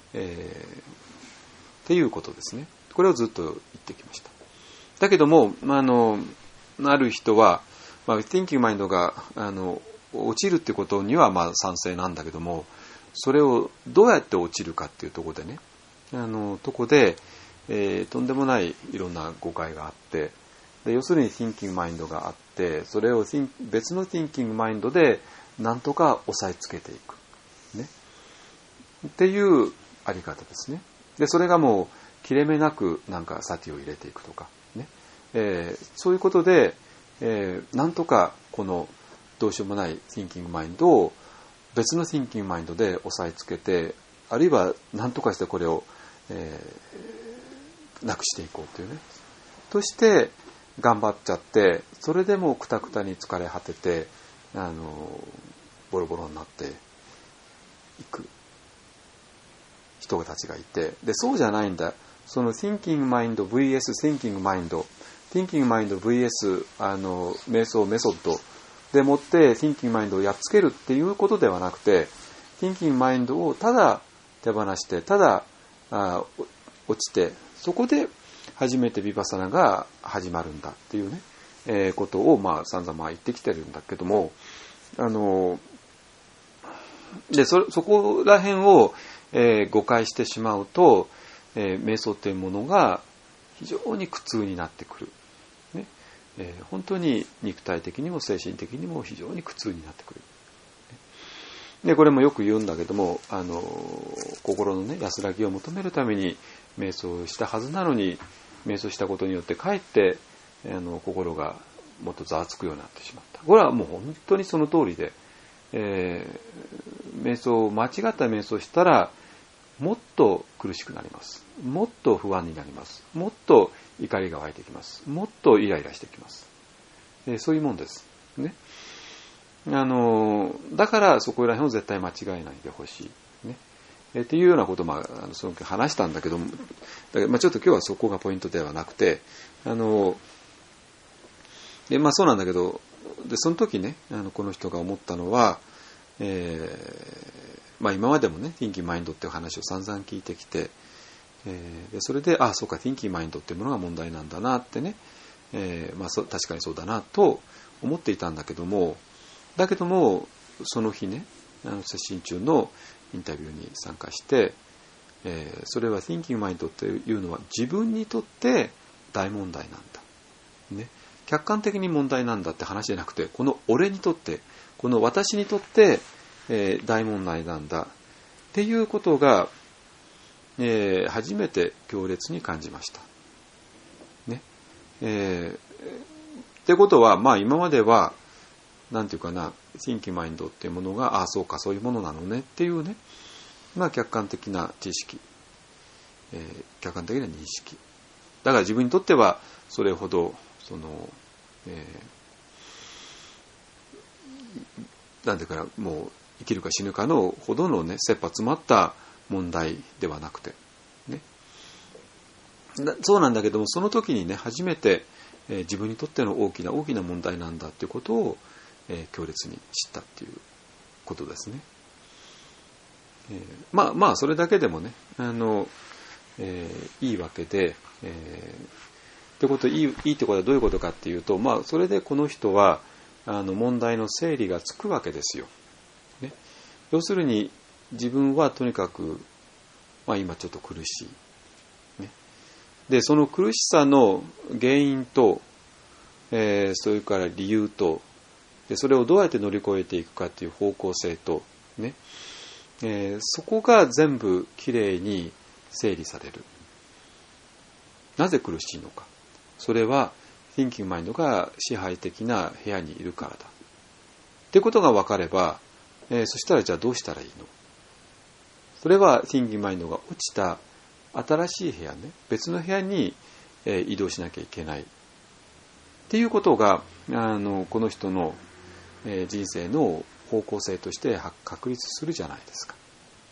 っていうことですね。これをずっと言ってきました。だけどもある人は、Thinking Mind が落ちるってことには賛成なんだけども、それをどうやって落ちるかっていうところでね、とんでもないいろんな誤解があって、で要するに Thinking Mind があって、それを別の Thinking Mind でなんとか押さえつけていく、ね、っていうあり方ですね。でそれがもう切れ目なくなんかサティを入れていくとか、ね、そういうことで、なんとかこのどうしようもない Thinking Mind を別の Thinking Mind で押さえつけて、あるいは何とかしてこれを、なくしていこうというね、として頑張っちゃって、それでもくたくたに疲れ果ててボロボロになっていく人たちがいて、でそうじゃないんだ、その Thinking Mind vs Thinking Mind、 Thinking Mind vs 瞑想メソッドでもって Thinking Mind をやっつけるっていうことではなくて、 Thinking Mind をただ手放して、ただ落ちて、そこで初めてヴィパッサナが始まるんだっていうね、ことを散々言ってきてるんだけども、でそこら辺を、誤解してしまうと、瞑想というものが非常に苦痛になってくる、ね、本当に肉体的にも精神的にも非常に苦痛になってくる。でこれもよく言うんだけども、心のね安らぎを求めるために瞑想したはずなのに、瞑想したことによってかえって心がもっとざわつくようになってしまった。これはもう本当にその通りで、間違った瞑想をしたらもっと苦しくなります。もっと不安になります。もっと怒りが湧いてきます。もっとイライラしてきます。そういうもんですね。だからそこら辺を絶対間違えないでほしい、ね、っていうようなことをその時話したんだけども、ちょっと今日はそこがポイントではなくて、でそうなんだけど、でその時ねこの人が思ったのは、今までもね Thinking Mind っていう話を散々聞いてきて、でそれでそうか Thinking Mind っていうものが問題なんだなってね、確かにそうだなと思っていたんだけども、その日ね接心中のインタビューに参加して、それは Thinking Mind っていうのは自分にとって大問題なんだ、ね、客観的に問題なんだって話じゃなくて、この俺にとって、この私にとって、大問題なんだっていうことが、初めて強烈に感じました。ね。ってことは、今まではなんていうかな、Thinking Mind っていうものが、そうか、そういうものなのねっていうね、客観的な知識、客観的な認識。だから自分にとってはそれほどなんていうかもう生きるか死ぬかのほどのね切羽詰まった問題ではなくてね。そうなんだけども、その時にね初めて、自分にとっての大きな大きな問題なんだっていうことを、強烈に知ったっていうことですね。それだけでもねいいわけで、ってこといいってことはどういうことかっていうと、それでこの人は問題の整理がつくわけですよ、ね、要するに自分はとにかく、今ちょっと苦しい、ね、でその苦しさの原因と、それから理由と、でそれをどうやって乗り越えていくかっていう方向性と、ね、そこが全部きれいに整理される。なぜ苦しいのか。それは Thinking Mind が支配的な部屋にいるからだっていうことが分かれば、そしたらじゃあどうしたらいいの？それは Thinking Mind が落ちた新しい部屋ね、別の部屋に移動しなきゃいけないっていうことがこの人の人生の方向性として確立するじゃないですか。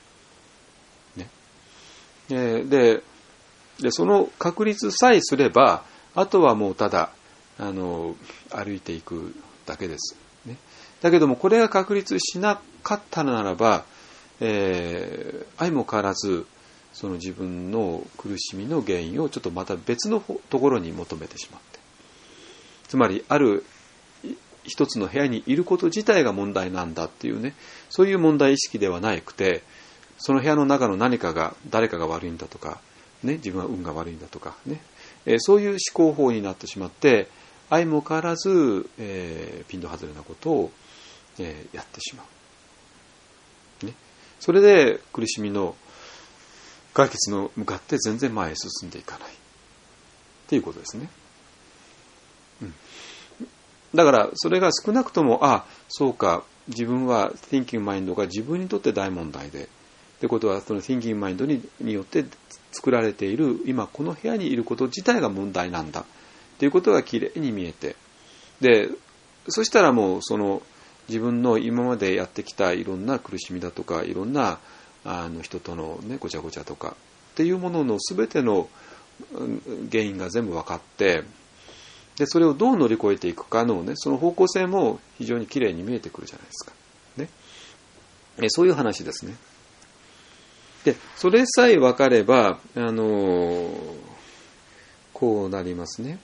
ね、でその確立さえすれば、あとはもうただ歩いていくだけです。ね、だけどもこれが確立しなかったならば、相も変わらずその自分の苦しみの原因をちょっとまた別のところに求めてしまって、つまりある一つの部屋にいること自体が問題なんだっていうね、そういう問題意識ではなくて、その部屋の中の何かが誰かが悪いんだとか、ね、自分は運が悪いんだとかね、そういう思考法になってしまって、相も変わらず、ピント外れなことを、やってしまう、ね、それで苦しみの解決の向かって全然前へ進んでいかないっていうことですね。だからそれが少なくとも、そうか、自分は Thinking Mind が自分にとって大問題で、ってことはその Thinking Mind によって作られている今この部屋にいること自体が問題なんだっていうことがきれいに見えて、でそしたらもうその自分の今までやってきたいろんな苦しみだとか、いろんな人とのねごちゃごちゃとかっていうものの全ての原因が全部分かって、でそれをどう乗り越えていくかのね、その方向性も非常にきれいに見えてくるじゃないですか、ね、そういう話ですね。でそれさえ分かればこうなりますね。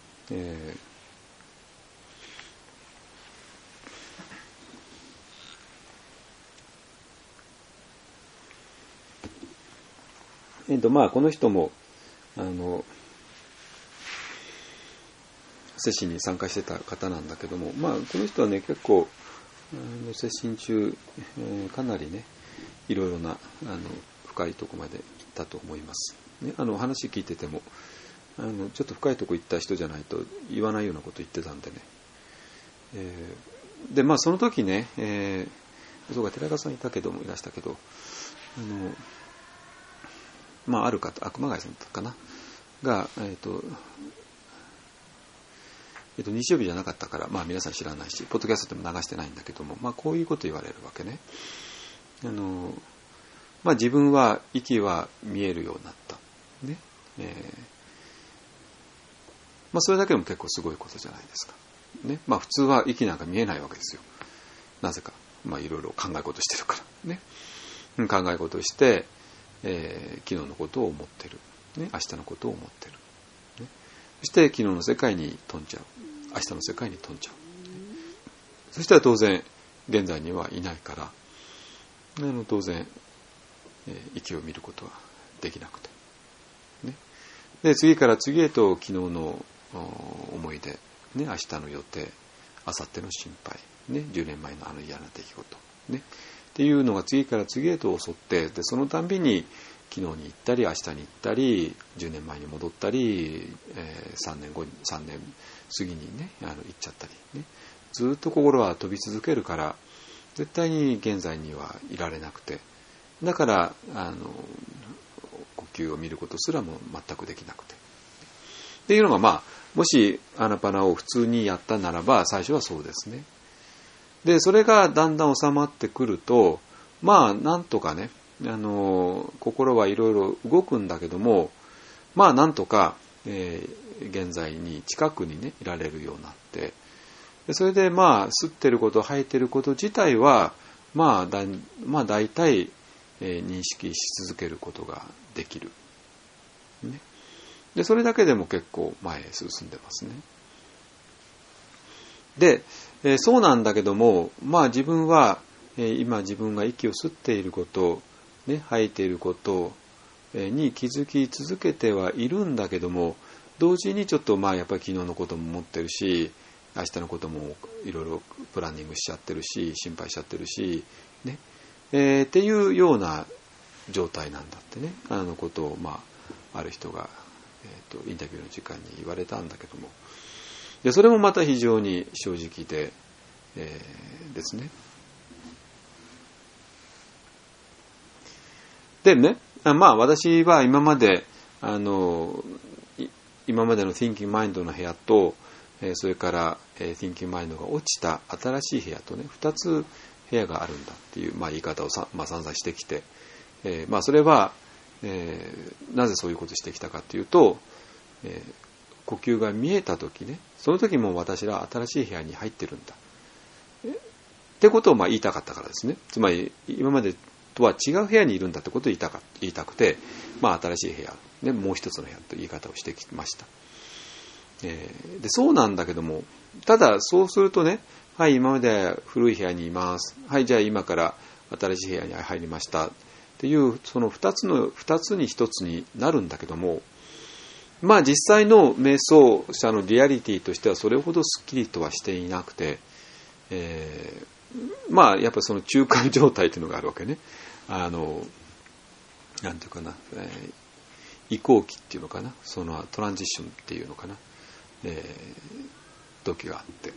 この人も接心に参加してた方なんだけども、この人はね結構接心中、かなりねいろいろな深いところまで行ったと思います、ね、話聞いててもちょっと深いとこ行った人じゃないと言わないようなこと言ってたんでね、でその時ね、そうか寺川さんいたけどもいらしたけどある方熊谷さんだったかなが日曜日じゃなかったから、皆さん知らないしポッドキャストでも流してないんだけども、こういうこと言われるわけね。自分は息は見えるようになった、ねそれだけでも結構すごいことじゃないですか、ね。普通は息なんか見えないわけですよ。なぜか、いろいろ考え事してるからね。考え事をして、昨日のことを思ってる、ね、明日のことを思ってる、ね、そして昨日の世界に飛んじゃう、明日の世界に飛んじゃう、そしたら当然現在にはいないから当然息を見ることはできなくて、ね、で次から次へと昨日の思い出、ね、明日の予定、明後日の心配、ね、10年前の嫌な出来事、ね、っていうのが次から次へと襲って、でそのたんびに昨日に行ったり明日に行ったり10年前に戻ったり、3年過ぎにね行っちゃったり、ね、ずっと心は飛び続けるから絶対に現在にはいられなくて、だから呼吸を見ることすらも全くできなくてっていうのがもしアナパナを普通にやったならば最初はそうですね。でそれがだんだん収まってくるとなんとかね心はいろいろ動くんだけどもなんとか、現在に近くにねいられるようになって、でそれで吸ってること吐いてること自体は大体、認識し続けることができる、ね、でそれだけでも結構前へ進んでますね。で、そうなんだけども自分は、今自分が息を吸っていること、ね、吐いていることに気づき続けてはいるんだけども、同時にちょっとやっぱり昨日のことも思ってるし明日のこともいろいろプランニングしちゃってるし心配しちゃってるし、ねっていうような状態なんだってねことをある人が、インタビューの時間に言われたんだけども、 でそれもまた非常に正直で、ですね。でね、まあ私は今までの Thinking Mind の部屋と、それから、Thinking Mind が落ちた新しい部屋とね、2つ部屋があるんだっていう、言い方を散々してきて、それは、なぜそういうことをしてきたかというと、呼吸が見えた時ね、その時も私は新しい部屋に入ってるんだってことを言いたかったからですね。つまり今までとは違う部屋にいるんだってことを言いたくて、新しい部屋、ね、もう一つの部屋という言い方をしてきました。でそうなんだけども、ただそうするとね、はい、今まで古い部屋にいます、はい、じゃあ今から新しい部屋に入りましたっていう、その2つに1つになるんだけども、実際の瞑想者のリアリティとしてはそれほどすっきりとはしていなくて、やっぱりその中間状態というのがあるわけね。なんていうかな、移行期っていうのかな、そのトランジションっていうのかな、時があって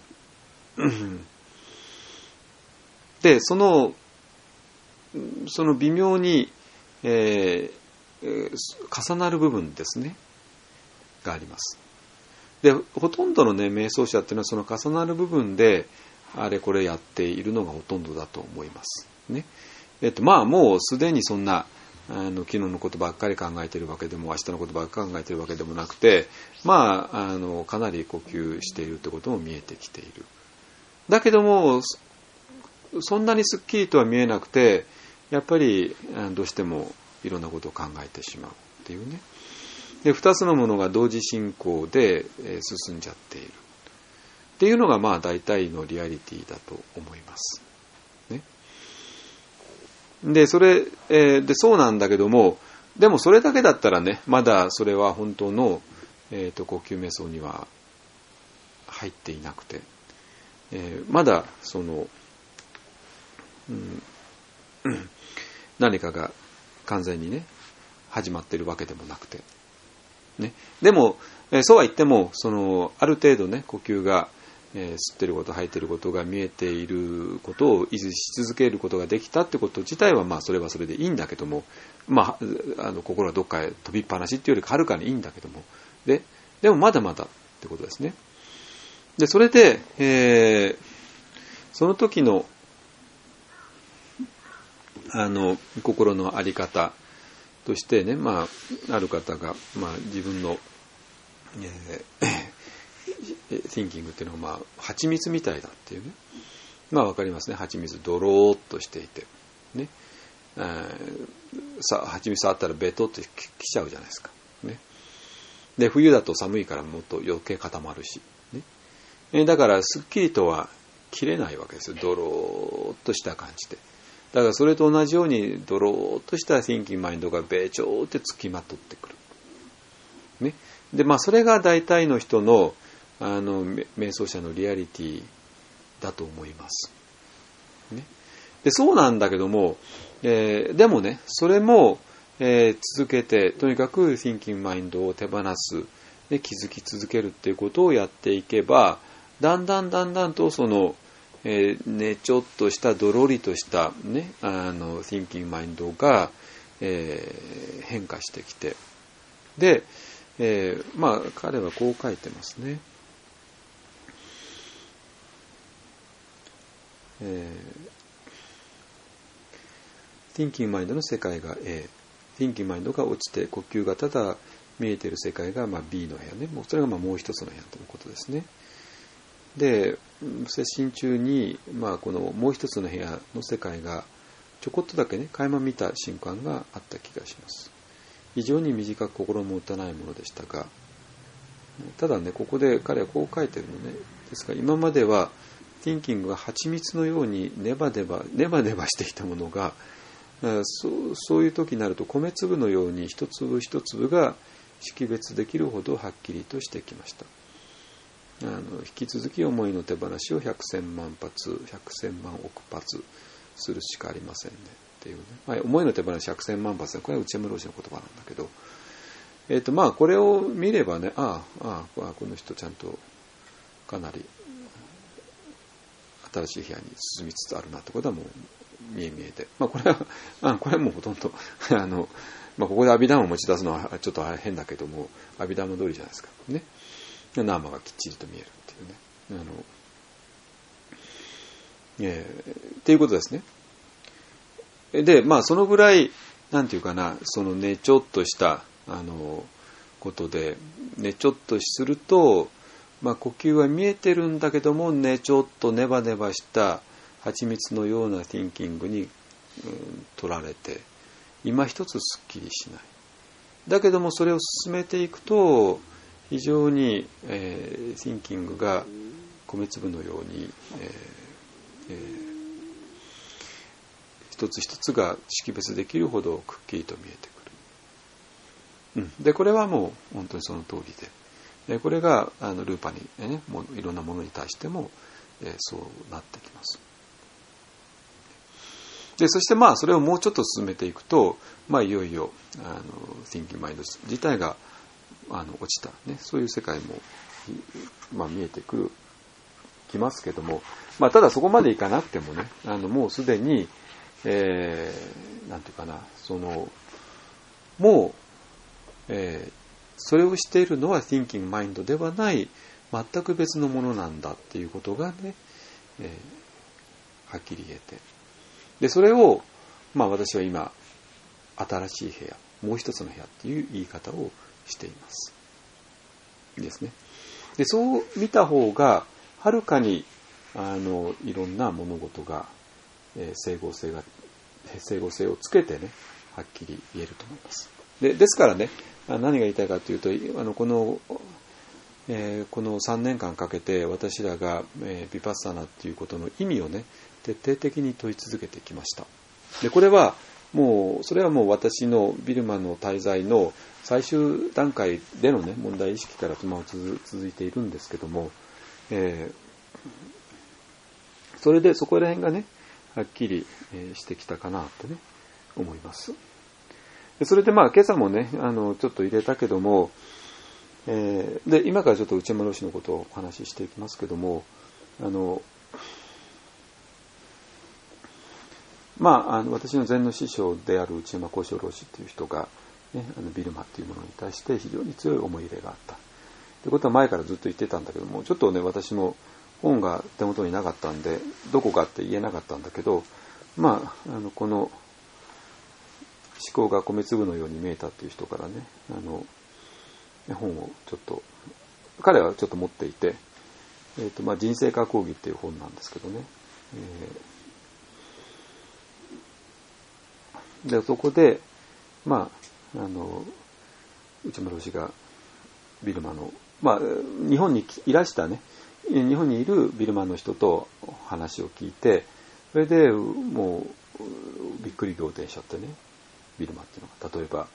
でその微妙に、重なる部分ですねがあります。でほとんどのね瞑想者っていうのはその重なる部分であれこれやっているのがほとんどだと思いますね。もうすでにそんな昨日のことばっかり考えているわけでも明日のことばっかり考えているわけでもなくて、かなり呼吸しているということも見えてきている。だけどもそんなにすっきりとは見えなくて、やっぱりどうしてもいろんなことを考えてしまうっていうね。で2つのものが同時進行で進んじゃっているっていうのが大体のリアリティだと思います。ね、でそうなんだけども、でもそれだけだったらね、まだそれは本当の、呼吸瞑想には入っていなくて、まだその、何かが完全にね始まっているわけでもなくて、ね、でも、そうは言ってもある程度ね呼吸が吸ってること吐いてることが見えていることを維持し続けることができたってこと自体はそれはそれでいいんだけども、心がどっかへ飛びっぱなしっていうよりはるかにいいんだけども、でもまだまだってことですね。でそれで、その時の心の在り方としてね、ある方が、自分の、thinking っていうのは蜂蜜みたいだっていうね、わかりますね。蜂蜜ドローっとしていてね、蜂蜜あったらベトってきちゃうじゃないですかね。で冬だと寒いからもっと余計固まるし、ね、だからすっきりとは切れないわけですよ、ドローっとした感じで。だからそれと同じようにドローっとした Thinking Mind がべちょーってつきまとってくる、ね。でそれが大体の人の瞑想者のリアリティだと思います、ね。でそうなんだけども、でもねそれも、続けてとにかく Thinking Mind を手放す、ね、気づき続けるっていうことをやっていけば、だんだんとそのちょっとしたどろりとしたねThinking Mind が、変化してきて、で、彼はこう書いてますね。Thinking Mind の世界が A、Thinking Mind が落ちて呼吸がただ見えている世界がB の部屋ね。それがもう一つの部屋ということですね。で接心中に、このもう一つの部屋の世界がちょこっとだけね垣間見た瞬間があった気がします。非常に短く心も打たないものでしたが、ただねここで彼はこう書いてるのね。ですから今まではThinkingが蜂蜜のようにネバネバしていたものが、そういう時になると米粒のように一粒一粒が識別できるほどはっきりとしてきました。引き続き思いの手放しを100千万発100千万億発するしかありませんねっていうね。思いの手放し100千万発、これは内山老師の言葉なんだけど、これを見ればね、この人ちゃんとかなり新しい部屋に進みつつあるなってことはもう見え見えで、これはもうほとんどここで阿弥陀を持ち出すのはちょっと変だけども、阿弥陀の通りじゃないですかね。ナーマがきっちりと見えるっていうね、っていうことですね。で、そのぐらいなんていうかな、そのねちょっとしたことでねちょっとすると、呼吸は見えてるんだけどもねちょっとネバネバした蜂蜜のようなティンキングに、取られて今一つすっきりしない。だけどもそれを進めていくと非常に、ティンキングが米粒のように、一つ一つが識別できるほどくっきりと見えてくる。でこれはもう本当にその通りで、これがルーパに、もういろんなものに対しても、そうなってきます。でそしてそれをもうちょっと進めていくと、いよいよThinking Mind自体が落ちた、そういう世界も、見えてきますけども、ただそこまでいかなくてもね、もうすでに、なんていうかな、もう、それをしているのは Thinking Mind ではない全く別のものなんだっていうことがね、はっきり言えて、でそれを私は今新しい部屋、もう一つの部屋っていう言い方をしていますですね。でそう見た方がはるかにいろんな物事が、整合性をつけてねはっきり言えると思います。ですからね、何が言いたいかというと、この3年間かけて私らが、ヴィパッサナっていうことの意味をね徹底的に問い続けてきました。でこれはそれはもう私のビルマの滞在の最終段階でのね問題意識から続いているんですけども、それでそこら辺がねはっきりしてきたかなとね思います。それで今朝もねちょっと入れたけども、で今からちょっと内山老師のことをお話ししていきますけども、私の禅の師匠である内山幸四老師という人が、ビルマっていうものに対して非常に強い思い入れがあったということは前からずっと言ってたんだけども、ちょっとね私も本が手元になかったんでどこかって言えなかったんだけど、この思考が米粒のように見えたっていう人からね本をちょっと彼はちょっと持っていて、人生化講義っていう本なんですけどね、でそこで内村氏がビルマの日本にいらしたね、日本にいるビルマの人と話を聞いて、それでもうびっくり仰天しちゃってね、ビルマっていうのが例えば、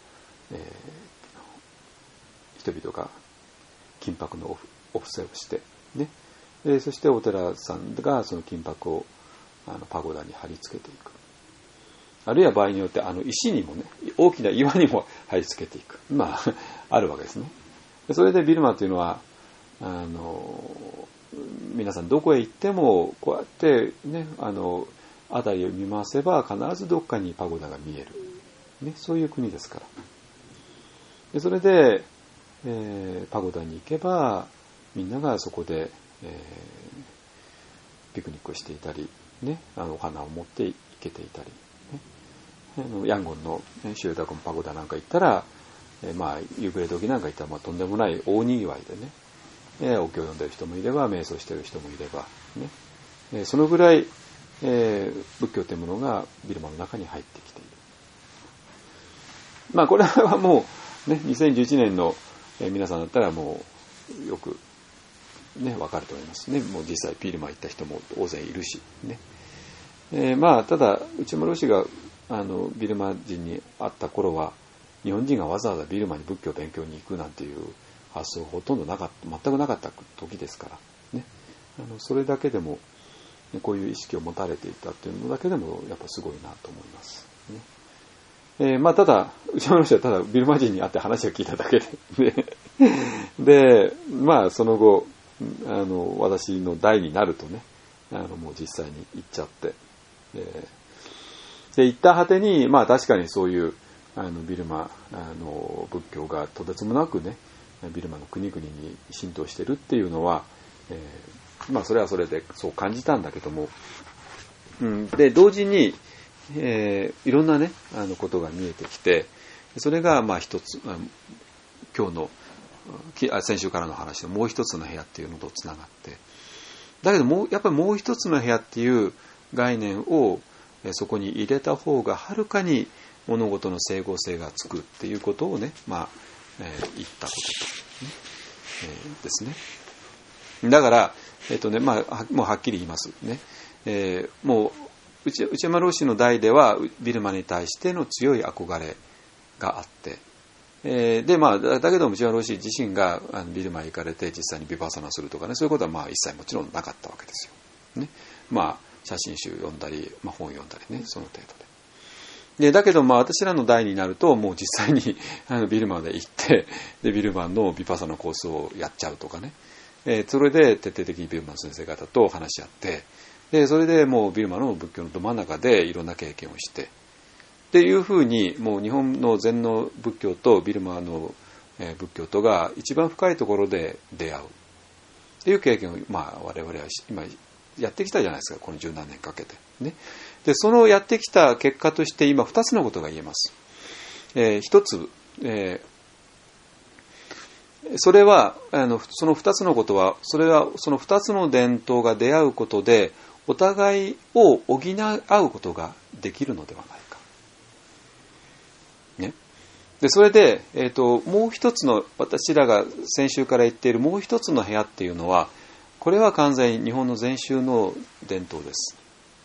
人々が金箔のお布施をしてね、そしてお寺さんがその金箔をパゴダに貼り付けていく、あるいは場合によって石にもね、大きな岩にも貼り付けていく、あるわけですね。それでビルマというのは皆さんどこへ行ってもこうやってね辺りを見回せば必ずどっかにパゴダが見える、ね、そういう国ですから。でそれで、パゴダに行けばみんながそこで、ピクニックをしていたり、ね、お花を持って行けていたり、ヤンゴンのシュエダコンパゴダなんか行ったら、夕暮れ時なんか行ったらとんでもない大にぎわいでね、お経を読んでる人もいれば瞑想してる人もいれば、ね、そのぐらい、仏教というものがビルマの中に入ってきている。これはもう、ね、2011年の、皆さんだったらもうよく、ね、分かると思いますね。もう実際ビルマ行った人も大勢いるし、ね。ただ内村氏がビルマ人に会った頃は日本人がわざわざビルマに仏教を勉強に行くなんていう発想ほとんど全くなかった時ですからね。それだけでもこういう意識を持たれていたっていうのだけでもやっぱすごいなと思いますね。ただ内村氏はただビルマ人に会って話を聞いただけででその後私の代になるとね、もう実際に行っちゃって、で行った果てに、まあ確かにそういうビルマ仏教がとてつもなくね、ビルマの国々に浸透してるっていうのは、まあそれはそれでそう感じたんだけども、で同時に、いろんなねことが見えてきて、それがまあ一つ、今日の先週からの話のもう一つの部屋っていうのとつながって、だけどやっぱりもう一つの部屋っていう概念をそこに入れた方がはるかに物事の整合性がつくっていうことをね、まあ言ったことと、ですね。だからまあもうはっきり言いますね。もう内山老師の代ではビルマに対しての強い憧れがあって、でまあだけど内山老師自身がビルマへ行かれて実際にヴィパッサナするとかね、そういうことはまあ一切もちろんなかったわけですよ。ね、まあ写真集読んだり、まあ、本読んだりね、その程度で。だけどまあ私らの代になるともう実際にビルマで行ってでビルマのヴィパッサナコースをやっちゃうとかね、それで徹底的にビルマの先生方と話し合って、でそれでもうビルマの仏教のど真ん中でいろんな経験をしてっていうふうに、もう日本の禅の仏教とビルマの仏教とが一番深いところで出会うっていう経験を、まあ我々は今やってきたじゃないですか、この十何年かけてね。でそのやってきた結果として今2つのことが言えます。一つ、それはその2つのことは、それはその2つの伝統が出会うことでお互いを補うことができるのではないか、ね。でそれで、もう一つの、私らが先週から言っているもう一つの部屋っていうのは、これは完全に日本の禅宗の伝統です。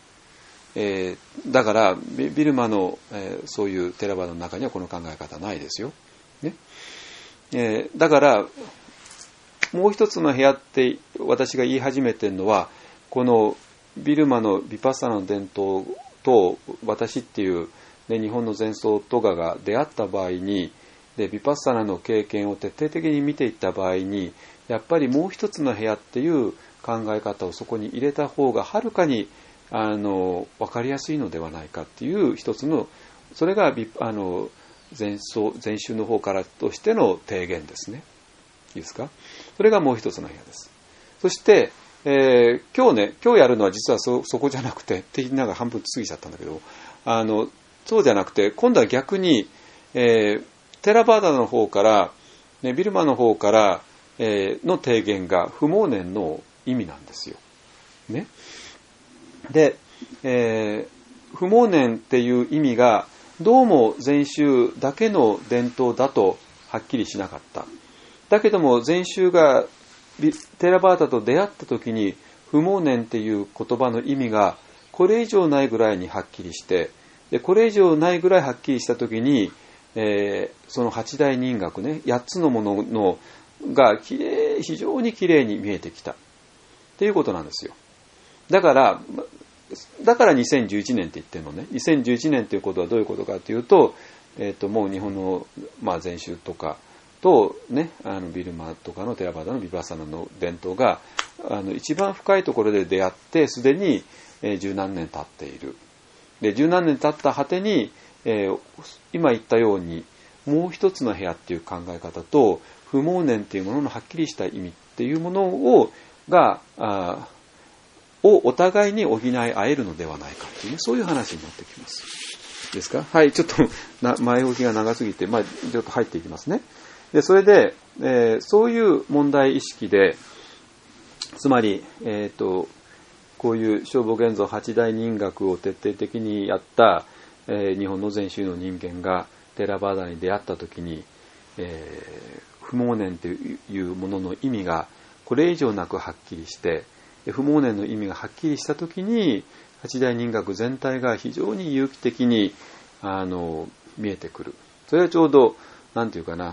だからビルマの、そういうテラバダの中にはこの考え方はないですよ、ね。だからもう一つの部屋って私が言い始めてるのは、このビルマのヴィパッサナの伝統と私っていう、ね、日本の禅僧トガが出会った場合に、でヴィパッサナの経験を徹底的に見ていった場合に、やっぱりもう一つの部屋っていう考え方をそこに入れた方がはるかに分かりやすいのではないかっていう一つの、それが禅宗の方からとしての提言ですね。いいですか。それがもう一つの部屋です。そして、今日やるのは実はそこじゃなくて、って言いながら半分過ぎちゃったんだけど、そうじゃなくて今度は逆に、テラバーダの方から、ね、ビルマの方から、の提言が不毛念の意味なんですよ。ね。で、不毛念っていう意味がどうも禅宗だけの伝統だとはっきりしなかった。だけども禅宗がテラバータと出会った時に不毛念っていう言葉の意味がこれ以上ないぐらいにはっきりして、でこれ以上ないぐらいはっきりした時に、その八大人格ね、8つのもののが非常にきれいに見えてきたっていうことなんですよ。だから2011年って言ってるのね。2011年ということはどういうことかというと、もう日本の、禅宗とかと、ね、ビルマとかのテラバダのヴィパッサナの伝統が一番深いところで出会ってすでに、十何年経っている。で十何年経った果てに、今言ったようにもう一つの部屋っていう考え方と不毛念っていうもののはっきりした意味っていうものがお互いに補い合えるのではないかっていう、ね、そういう話になってきます。ですか。はい、ちょっと前置きが長すぎて、ちょっと入っていきますね。でそれで、そういう問題意識で、つまり、こういう正法現像八大人格を徹底的にやった、日本の禅宗の人間がテラバーダに出会った時に、不毛念というものの意味がこれ以上なくはっきりして、不毛念の意味がはっきりしたときに八大人格全体が非常に有機的に見えてくる。それはちょうどなんていうかな、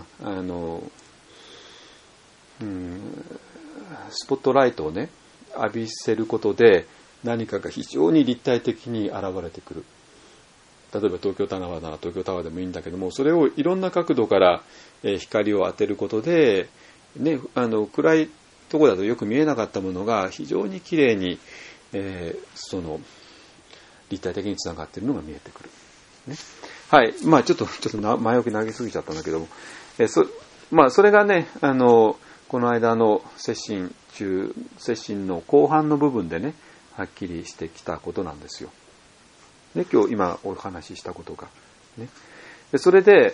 スポットライトをね浴びせることで何かが非常に立体的に現れてくる。例えば東京タワーなら東京タワーでもいいんだけども、それをいろんな角度から光を当てることで、ね、暗いところだとよく見えなかったものが非常にきれいに、その立体的につながっているのが見えてくる、ね。はい。まあちょっと前置き投げすぎちゃったんだけども、それがね、この間の接心の後半の部分でね、はっきりしてきたことなんですよ。ね、今お話ししたことが。ね、でそれで、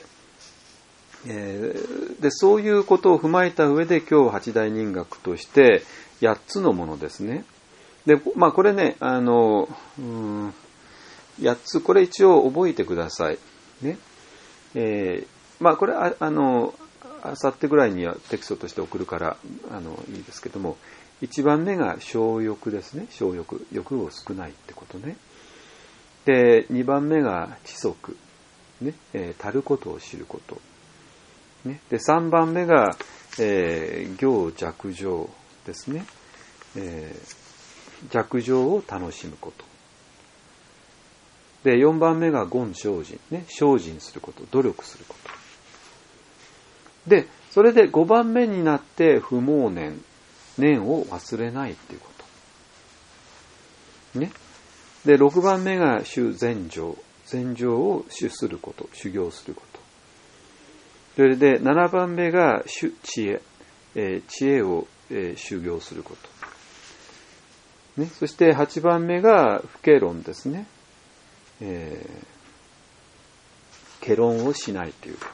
そういうことを踏まえた上で今日八大人学として8つのものですね。で、まあこれね、8つ、これ一応覚えてください。ね。まあこれ、あさってぐらいにはテキストとして送るから、いいですけども、1番目が小欲ですね。小欲。欲を少ないってことね。で、2番目が知足。ね。足ることを知ること。ね。で、3番目が、行寂情ですね。寂情を楽しむこと。で、4番目が言精進。ね。精進すること。努力すること。で、それで5番目になって不妄念。念を忘れないっていうこと。ね。で、6番目が修禅定。禅定を修すること。修行すること。それで7番目が修知恵。知恵を修行すること。ね。そして8番目が不戯論ですね。戯論をしないということ。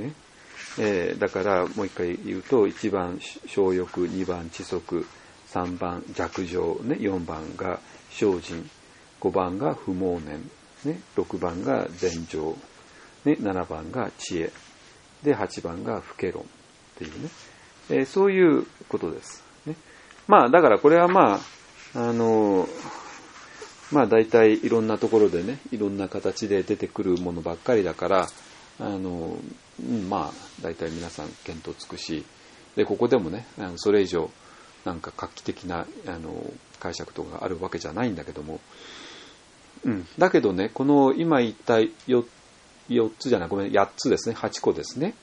ね。だからもう一回言うと、1番小欲、2番知足、3番寂情、ね、4番が精進、5番が不妄念、ね、6番が禅定、ね、7番が知恵で、8番が不戯論っていうね、そういうことです、ね。まあだからこれはまあ大体いろんなところでね、いろんな形で出てくるものばっかりだから、まあ大体皆さん見当つくし、でここでもね、それ以上なんか画期的な解釈とかがあるわけじゃないんだけども、だけどね、この今言った4つじゃない、8つですね、8個ですね、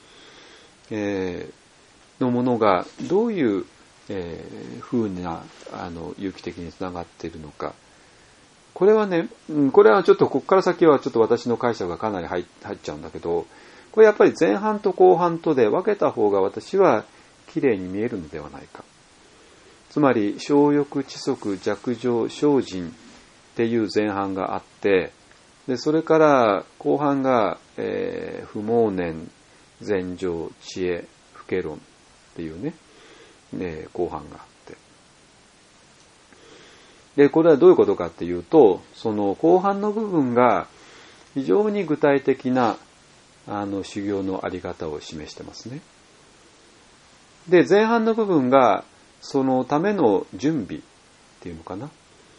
のものがどういう、風な有機的につながっているのか。これはね、これはちょっとここから先はちょっと私の解釈がかなり入っちゃうんだけど、これやっぱり前半と後半とで分けた方が私はきれいに見えるのではないか。つまり小欲、知足、寂情、精進っていう前半があって、でそれから後半が、不妄念、禅定、知恵、不戯論っていうね、後半があって。で、これはどういうことかっていうと、その後半の部分が非常に具体的な修行のあり方を示してますね。で、前半の部分がそのための準備っていうのかな、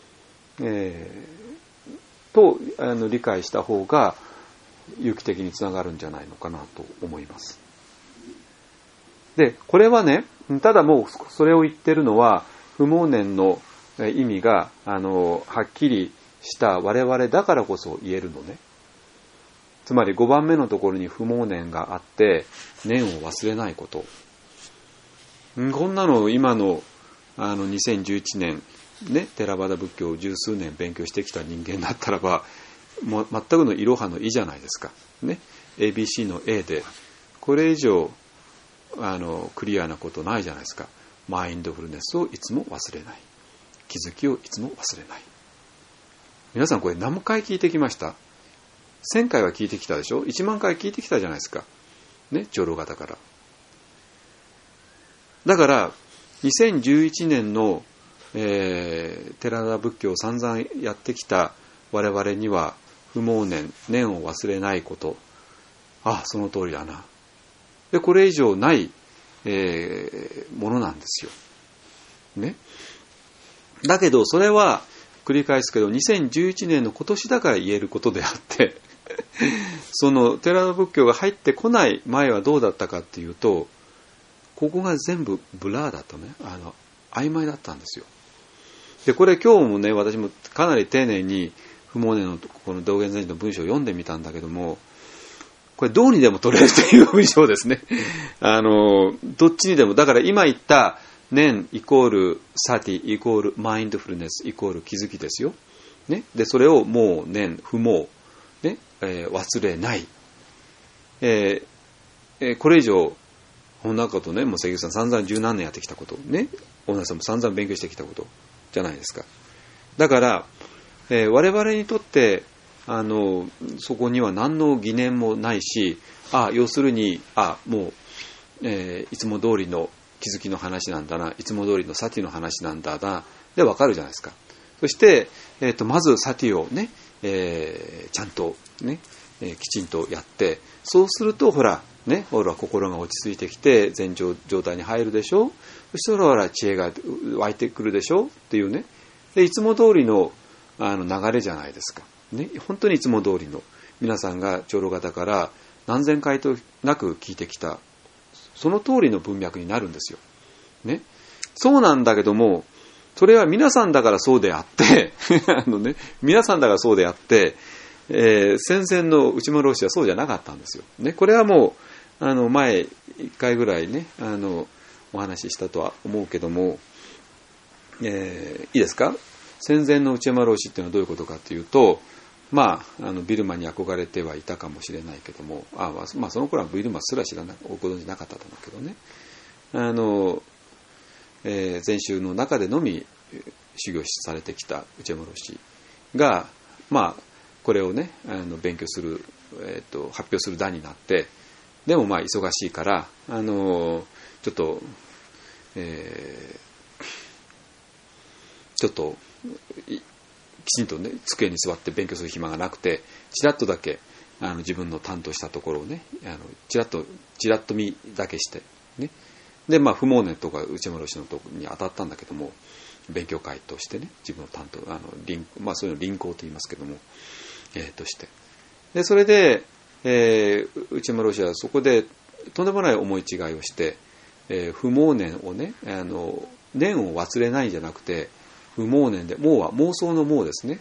と理解した方が有機的につながるんじゃないのかなと思います。で、これはね、ただもうそれを言ってるのは不妄念の意味がはっきりした我々だからこそ言えるのね。つまり5番目のところに不妄念があって念を忘れないこと。こんなの今の2011年ね、テラバダ仏教を十数年勉強してきた人間だったらば、もう全くのイロハのイじゃないですか。ね、ABC の A でこれ以上クリアなことないじゃないですか。マインドフルネスをいつも忘れない。気づきをいつも忘れない。皆さんこれ何回聞いてきました？ 1000 回は聞いてきたでしょ？ 1万回聞いてきたじゃないですか。ね、上老型から。だから2011年の、テラダ仏教を散々やってきた我々には不妄念、念を忘れないこと。あ、その通りだな。で、これ以上ない、ものなんですよ。ね。だけどそれは繰り返すけど2011年の今年だから言えることであってそのテラダ仏教が入ってこない前はどうだったかっていうと、ここが全部ブラーだとね、曖昧だったんですよ。でこれ今日もね、私もかなり丁寧に不妄念のこの道元禅師の文章を読んでみたんだけども、 これどうにでも取れるという文章ですね。どっちにでも。だから今言った念イコールサティイコールマインドフルネスイコール気づきですよ。ね。で、それをもう念、不毛、ね、忘れない。これ以上、こんなことね、もう関口さん散々十何年やってきたこと、ね、大野さんも散々勉強してきたことじゃないですか。だから、我々にとって、そこには何の疑念もないし、要するに、もう、いつも通りの気づきの話なんだな、いつも通りのサティの話なんだな、でわかるじゃないですか。そして、まずサティをね、ちゃんとね、きちんとやって、そうするとほら心が落ち着いてきて禅状態に入るでしょ。そしたらほら知恵が湧いてくるでしょっていうね。でいつも通りの流れじゃないですか。ね、本当にいつも通りの皆さんが長老方から何千回となく聞いてきたその通りの文脈になるんですよ。ね、そうなんだけども、それは皆さんだからそうであって皆さんだからそうであって。戦前の内村老師はそうじゃなかったんですよ。ね、これはもう前1回ぐらいねお話ししたとは思うけども、いいですか。戦前の内山老師っていうのはどういうことかというと、ビルマに憧れてはいたかもしれないけども、その頃はビルマすらご存じなかったと思うけどね、禅宗の中でのみ修行されてきた内山老師がこれをね勉強する、発表する段になって、でも忙しいからちょっときちんとね机に座って勉強する暇がなくて、ちらっとだけ自分の担当したところをねちらっと見だけしてね、で不毛念とか内山老師のところに当たったんだけども、勉強会としてね自分の担当そういうの臨行と言いますけども。としてでそれで、内山老師はそこでとんでもない思い違いをして、不毛念をね念を忘れないんじゃなくて不毛念で、毛は妄想の毛ですね、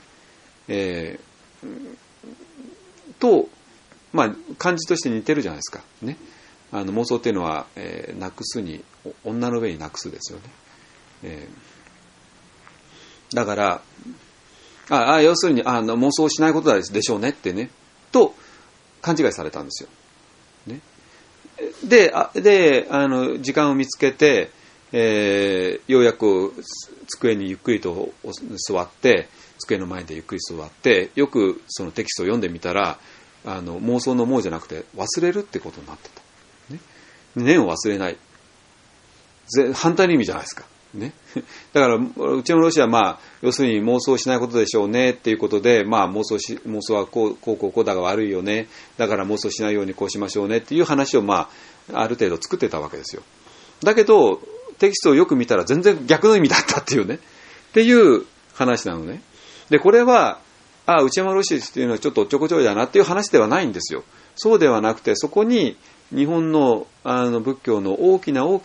と漢字として似てるじゃないですかね。妄想っていうのは、なくすに女の上になくすですよね、だから要するに妄想しないことでしょうねってねと勘違いされたんですよ。ね、で時間を見つけて、ようやく机にゆっくりと座って机の前でゆっくり座ってよくそのテキストを読んでみたら妄想の妄じゃなくて忘れるってことになってた。ね、念を忘れない反対の意味じゃないですか。ね、だからうちのロシアは要するに妄想しないことでしょうねっていうことで、妄想はこうだが悪いよね、だから妄想しないようにこうしましょうねっていう話をある程度作ってたわけですよ。だけどテキストをよく見たら全然逆の意味だったっていうねっていう話なのね。でこれは内山ロシっていうのはちょっとおっちょこちょいだなっていう話ではないんですよ。そうではなくて、そこに日本の仏教の大きな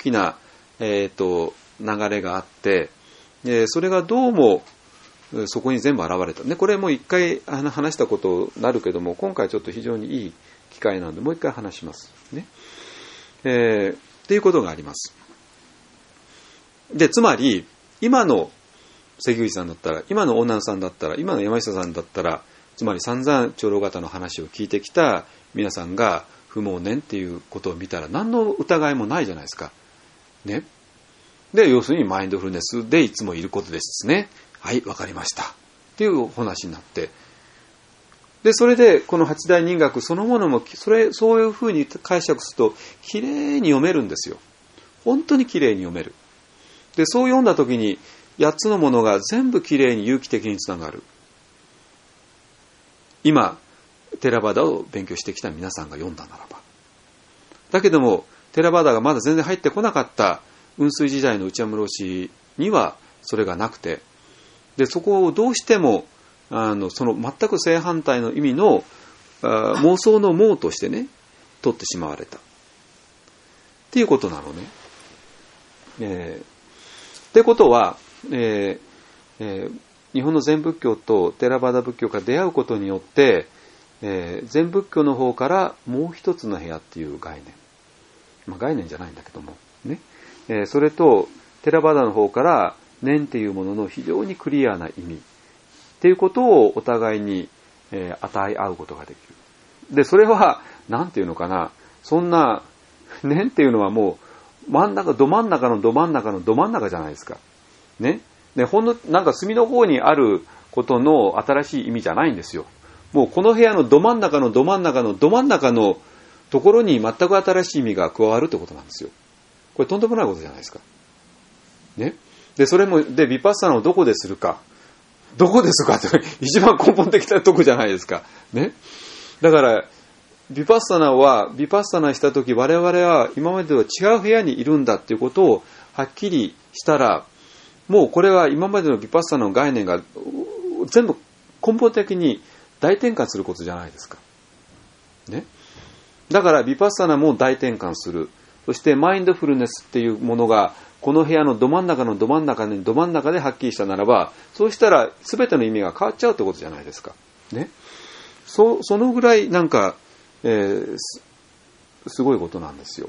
流れがあって、それがどうもそこに全部現れた、ね、これもう一回話したことになるけども、今回ちょっと非常にいい機会なのでもう一回話しますね。っていうことがあります。でつまり今の関口さんだったら、今のオーナーさんだったら、今の山下さんだったら、つまり散々長老方の話を聞いてきた皆さんが不毛念っていうことを見たら何の疑いもないじゃないですかね。で要するにマインドフルネスでいつもいることですね。はい、わかりましたっていうお話になって、でそれでこの八大人学そのものもそういうふうに解釈するときれいに読めるんですよ。本当にきれいに読める。でそう読んだ時に8つのものが全部きれいに有機的につながる。今テラバダを勉強してきた皆さんが読んだならば、だけどもテラバダがまだ全然入ってこなかった雲水時代の内山老師にはそれがなくて、でそこをどうしてもその全く正反対の意味の妄想の妄としてね取ってしまわれたっていうことなのね。ってことは、日本の禅仏教とテラバダ仏教が出会うことによって、 禅仏教の方からもう一つの部屋っていう概念、概念じゃないんだけどもね、それとテラバダの方から念っていうものの非常にクリアな意味っていうことをお互いに、与え合うことができる。でそれはなんていうのかな、そんな念っていうのはもうど真ん中のど真ん中のど真ん中じゃないですかね。でほんのなんか隅の方にあることの新しい意味じゃないんですよ。もうこの部屋のど真ん中のど真ん中のど真ん中のところに全く新しい意味が加わるってことなんですよ。これとんでもないことじゃないですかね。でそれもでヴィパッサナをどこでするか、どこですかって一番根本的なとこじゃないですかね。だからヴィパッサナしたとき、我々は今までとは違う部屋にいるんだっていうことをはっきりしたら、もうこれは今までのヴィパッサナの概念が全部根本的に大転換することじゃないですかね。だからヴィパッサナも大転換する。そしてマインドフルネスっていうものがこの部屋のど真ん中のど真ん中にど真ん中ではっきりしたならば、そうしたら全ての意味が変わっちゃうってことじゃないですかね。そのぐらいなんか、すごいことなんですよ。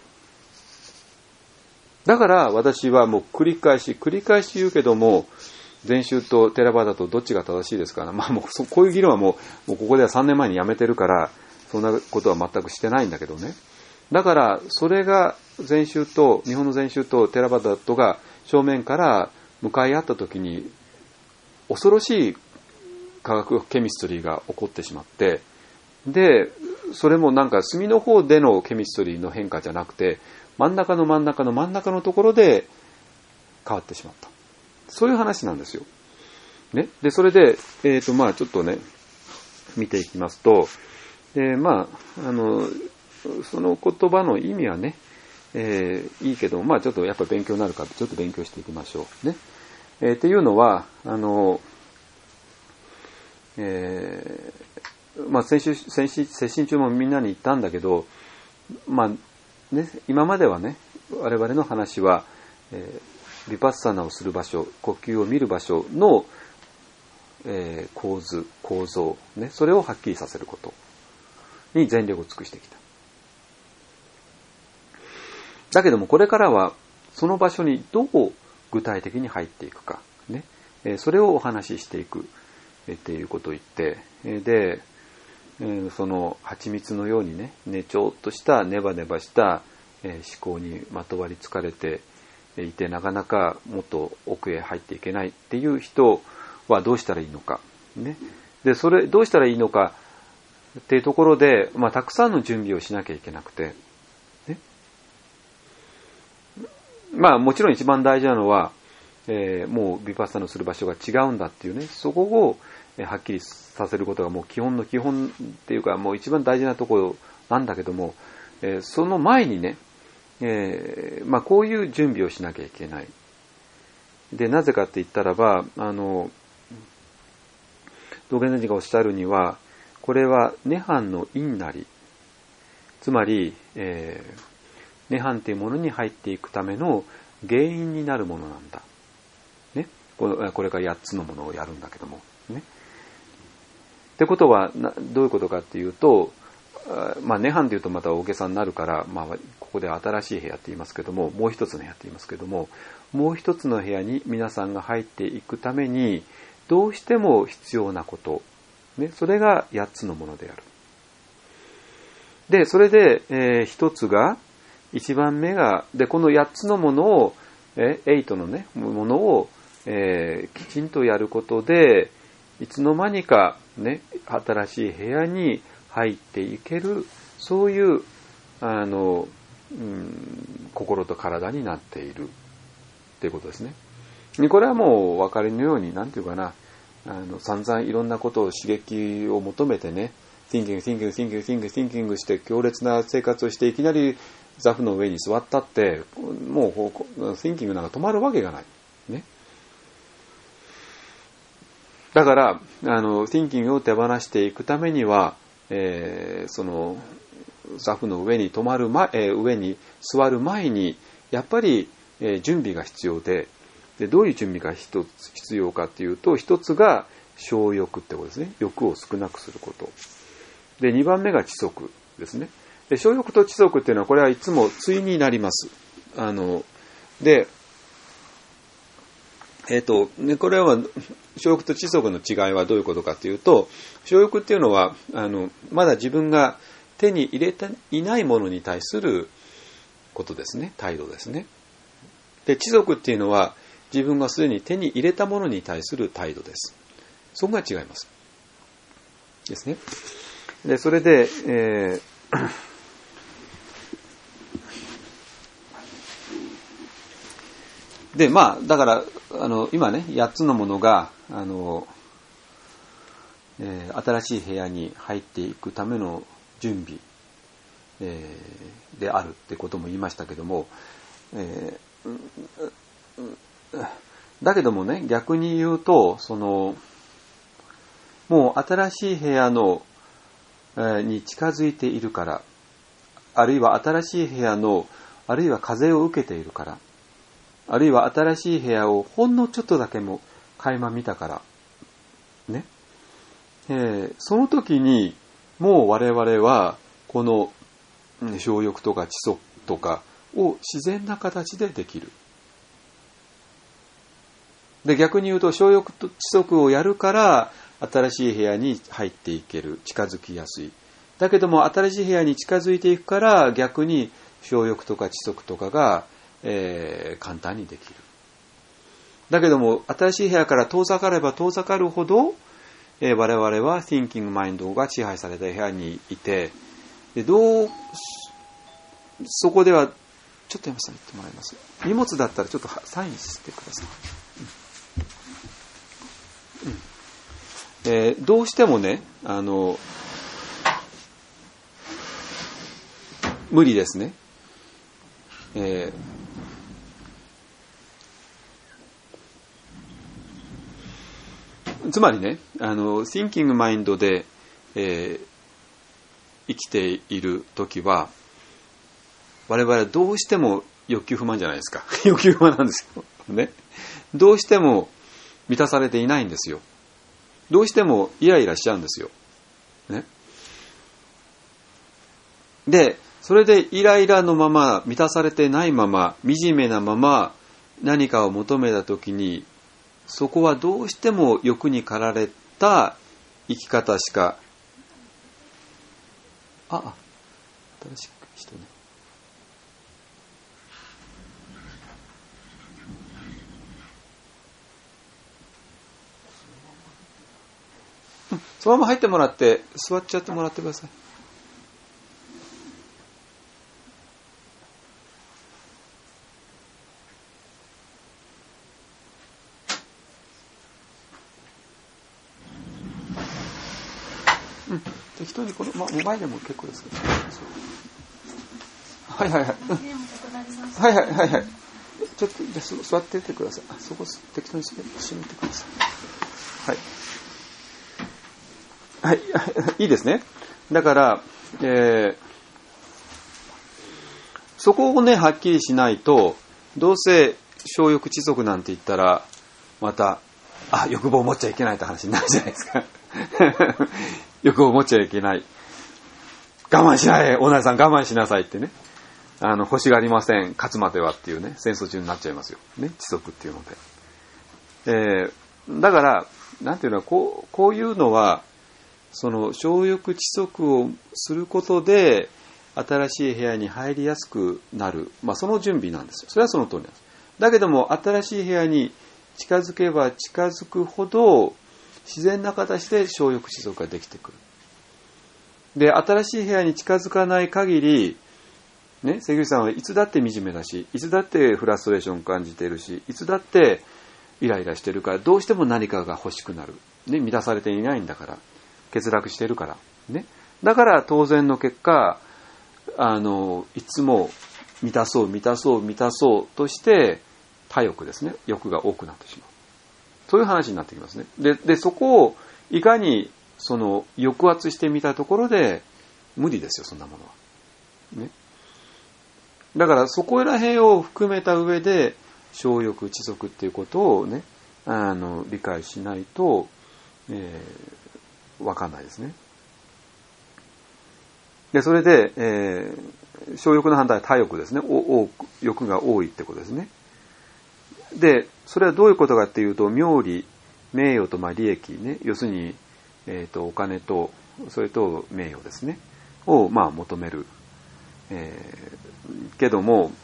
だから私はもう繰り返し言うけども、禅宗とテラバダとどっちが正しいですかね。もうこういう議論はもうここでは3年前にやめてるから、そんなことは全くしてないんだけどね。だからそれが禅宗と日本の禅宗とテラバダとが正面から向かい合った時に恐ろしい化学ケミストリーが起こってしまって、でそれもなんか隅の方でのケミストリーの変化じゃなくて、真ん中の真ん中の真ん中のところで変わってしまった、そういう話なんですよね。でそれでちょっとね見ていきますと、その言葉の意味はね、いいけども、ちょっとやっぱ勉強になるからちょっと勉強していきましょうね。っていうのは先進中もみんなに言ったんだけど、今まではね我々の話は、ヴィパッサナをする場所、呼吸を見る場所の、構造、ね、それをはっきりさせることに全力を尽くしてきた。だけどもこれからはその場所にどう具体的に入っていくか、ね、それをお話ししていくっていうことを言って、でその蜂蜜のようにね、ちょっとしたネバネバした思考にまとわりつかれていて、なかなかもっと奥へ入っていけないっていう人はどうしたらいいのか、ね、でそれどうしたらいいのかっていうところで、たくさんの準備をしなきゃいけなくて、ね、もちろん一番大事なのは、もうヴィパッサナのする場所が違うんだっていうね、そこをはっきりさせることがもう基本の基本っていうか、もう一番大事なところなんだけども、その前にね、こういう準備をしなきゃいけない。でなぜかって言ったらば、道元禅師がおっしゃるには、これは涅槃の因なり、つまり、涅槃というものに入っていくための原因になるものなんだ、ね、これから8つのものをやるんだけどもね。ってことはどういうことかっていうと、涅槃というとまた大げさになるから、ここで新しい部屋って言いますけども、もう一つの部屋って言いますけども、もう一つの部屋に皆さんが入っていくためにどうしても必要なこと、ね、それが8つのものである。でそれで、一つが一番目がで、この8つのものを8のねものを、きちんとやることで、いつの間にかね新しい部屋に入っていける、そういう心と体になっているっていうことですね。これはもうお分かりのように、なんていうかな、散々いろんなことを刺激を求めてね、thinking して強烈な生活をして、いきなり座布の上に座ったって、もう thinking なんか止まるわけがないね。だからthinking を手放していくためには、その座布の上に上に座る前にやっぱり、準備が必要で、どういう準備が必要かっていうと、一つが消欲ってことですね。欲を少なくすることで、2番目が知足ですね。で、小欲と知足っていうのは、これはいつも対になります。で、これは小欲と知足の違いはどういうことかというと、小欲っていうのはまだ自分が手に入れていないものに対することですね、態度ですね。で、知足っていうのは自分がすでに手に入れたものに対する態度です。そこが違います。ですね。で、それで、で、まあ、だから、今ね、8つのものが、新しい部屋に入っていくための準備、であるってことも言いましたけども、だけどもね、逆に言うと、もう新しい部屋に近づいているから、あるいは新しい部屋あるいは風を受けているから、あるいは新しい部屋をほんのちょっとだけも垣間見たから、ね。その時に、もう我々は、この小欲とか知足とかを自然な形でできる。で、逆に言うと、小欲と知足をやるから、新しい部屋に入っていける。近づきやすい。だけども、新しい部屋に近づいていくから、逆に小欲とか知足とかが、簡単にできる。だけども、新しい部屋から遠ざかれば遠ざかるほど、我々は Thinking Mind が支配された部屋にいて、でそこでは、ちょっと山さん言ってもらいます。荷物だったらちょっとサインしてください。どうしてもね、無理ですね。つまりね、Thinking Mind で、生きているときは、我々はどうしても欲求不満じゃないですか。欲求不満なんですよ。ね。どうしても満たされていないんですよ。どうしてもイライラしちゃうんですよ。ね。で、それでイライラのまま、満たされてないまま、惨めなまま何かを求めたときに、そこはどうしても欲に駆られた生き方しか、新しい人ね。そのまま入ってもらって、座っちゃってもらってください。適当にこの、前でも結構ですけど。はいはいはい。はいはいはいはい。ちょっと、じゃあ座っててください。そこ適当に閉めてください。はい。はい。いいですね。だから、そこをね、はっきりしないと、どうせ小欲知足なんて言ったら、また、欲望を持っちゃいけないって話になるじゃないですか。欲望を持っちゃいけない。我慢しない、おなさん我慢しなさいってね。欲しがりません、勝つまではっていうね、戦争中になっちゃいますよ。ね、知足っていうので。だから、なんていうのは、こういうのは、その、小欲知足をすることで、新しい部屋に入りやすくなる。その準備なんですよ。それはその通りなんです。だけども、新しい部屋に近づけば近づくほど、自然な形で小欲知足ができてくる。で、新しい部屋に近づかない限り、ね、関口さんはいつだって惨めだし、いつだってフラストレーション感じているし、いつだってイライラしてるから、どうしても何かが欲しくなる。ね、満たされていないんだから、欠落してるから。ね。だから当然の結果、いつも満たそうとして、他欲ですね。欲が多くなってしまう。そういう話になってきますね。で、そこをいかに抑圧してみたところで無理ですよ、そんなものは。ね。だからそこら辺を含めた上で小欲知足っていうことをね、理解しないと、わかんないですね。 でそれで、小欲の反対は他欲ですね。欲が多いってことですね。でそれはどういうことかっていうと、名利名誉と利益ね、要するに、お金とそれと名誉ですねを求める、けども、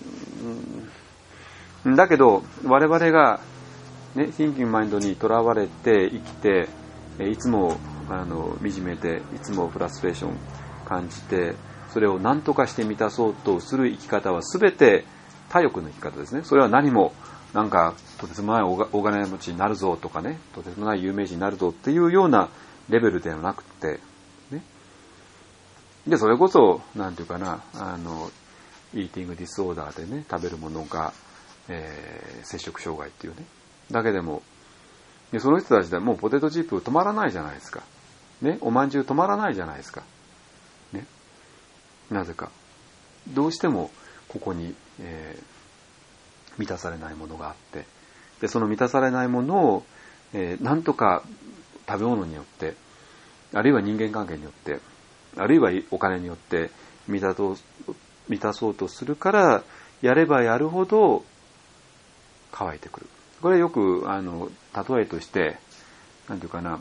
だけど我々がね、Thinking Mindにとらわれて生きて、いつも惨めでいつもフラストレーション感じて、それを何とかして満たそうとする生き方は全て他欲の生き方ですね。それは何もなんかとてつもない大金持ちになるぞとかね、とてつもない有名人になるぞっていうようなレベルではなくて、ね、でそれこそなんていうかな、イーティングディスオーダーでね、食べるものが、摂食障害っていうねだけでも、でその人たちでもうポテトチップ止まらないじゃないですか、ね、おまんじゅう止まらないじゃないですか、ね、なぜかどうしてもここに、満たされないものがあって、でその満たされないものを、なんとか食べ物によって、あるいは人間関係によって、あるいはお金によって満たそうとするから、やればやるほど乾いてくる。これよく例えとしてなんていうかな、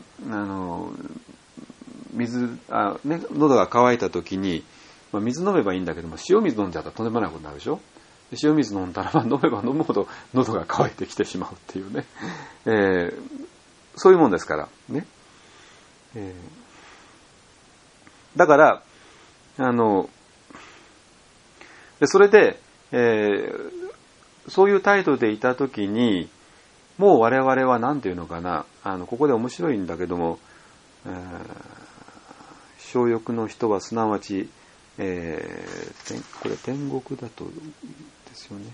喉が渇いた時に、水飲めばいいんだけども、塩水飲んじゃったらとんでもないことになるでしょ。で塩水飲んだら飲めば飲むほど喉が渇いてきてしまうっていうね、そういうもんですからね。だからそれで、そういう態度でいたときに、もう我々は何ていうのかな、ここで面白いんだけども、小欲の人はすなわち、これ天国だとですよね。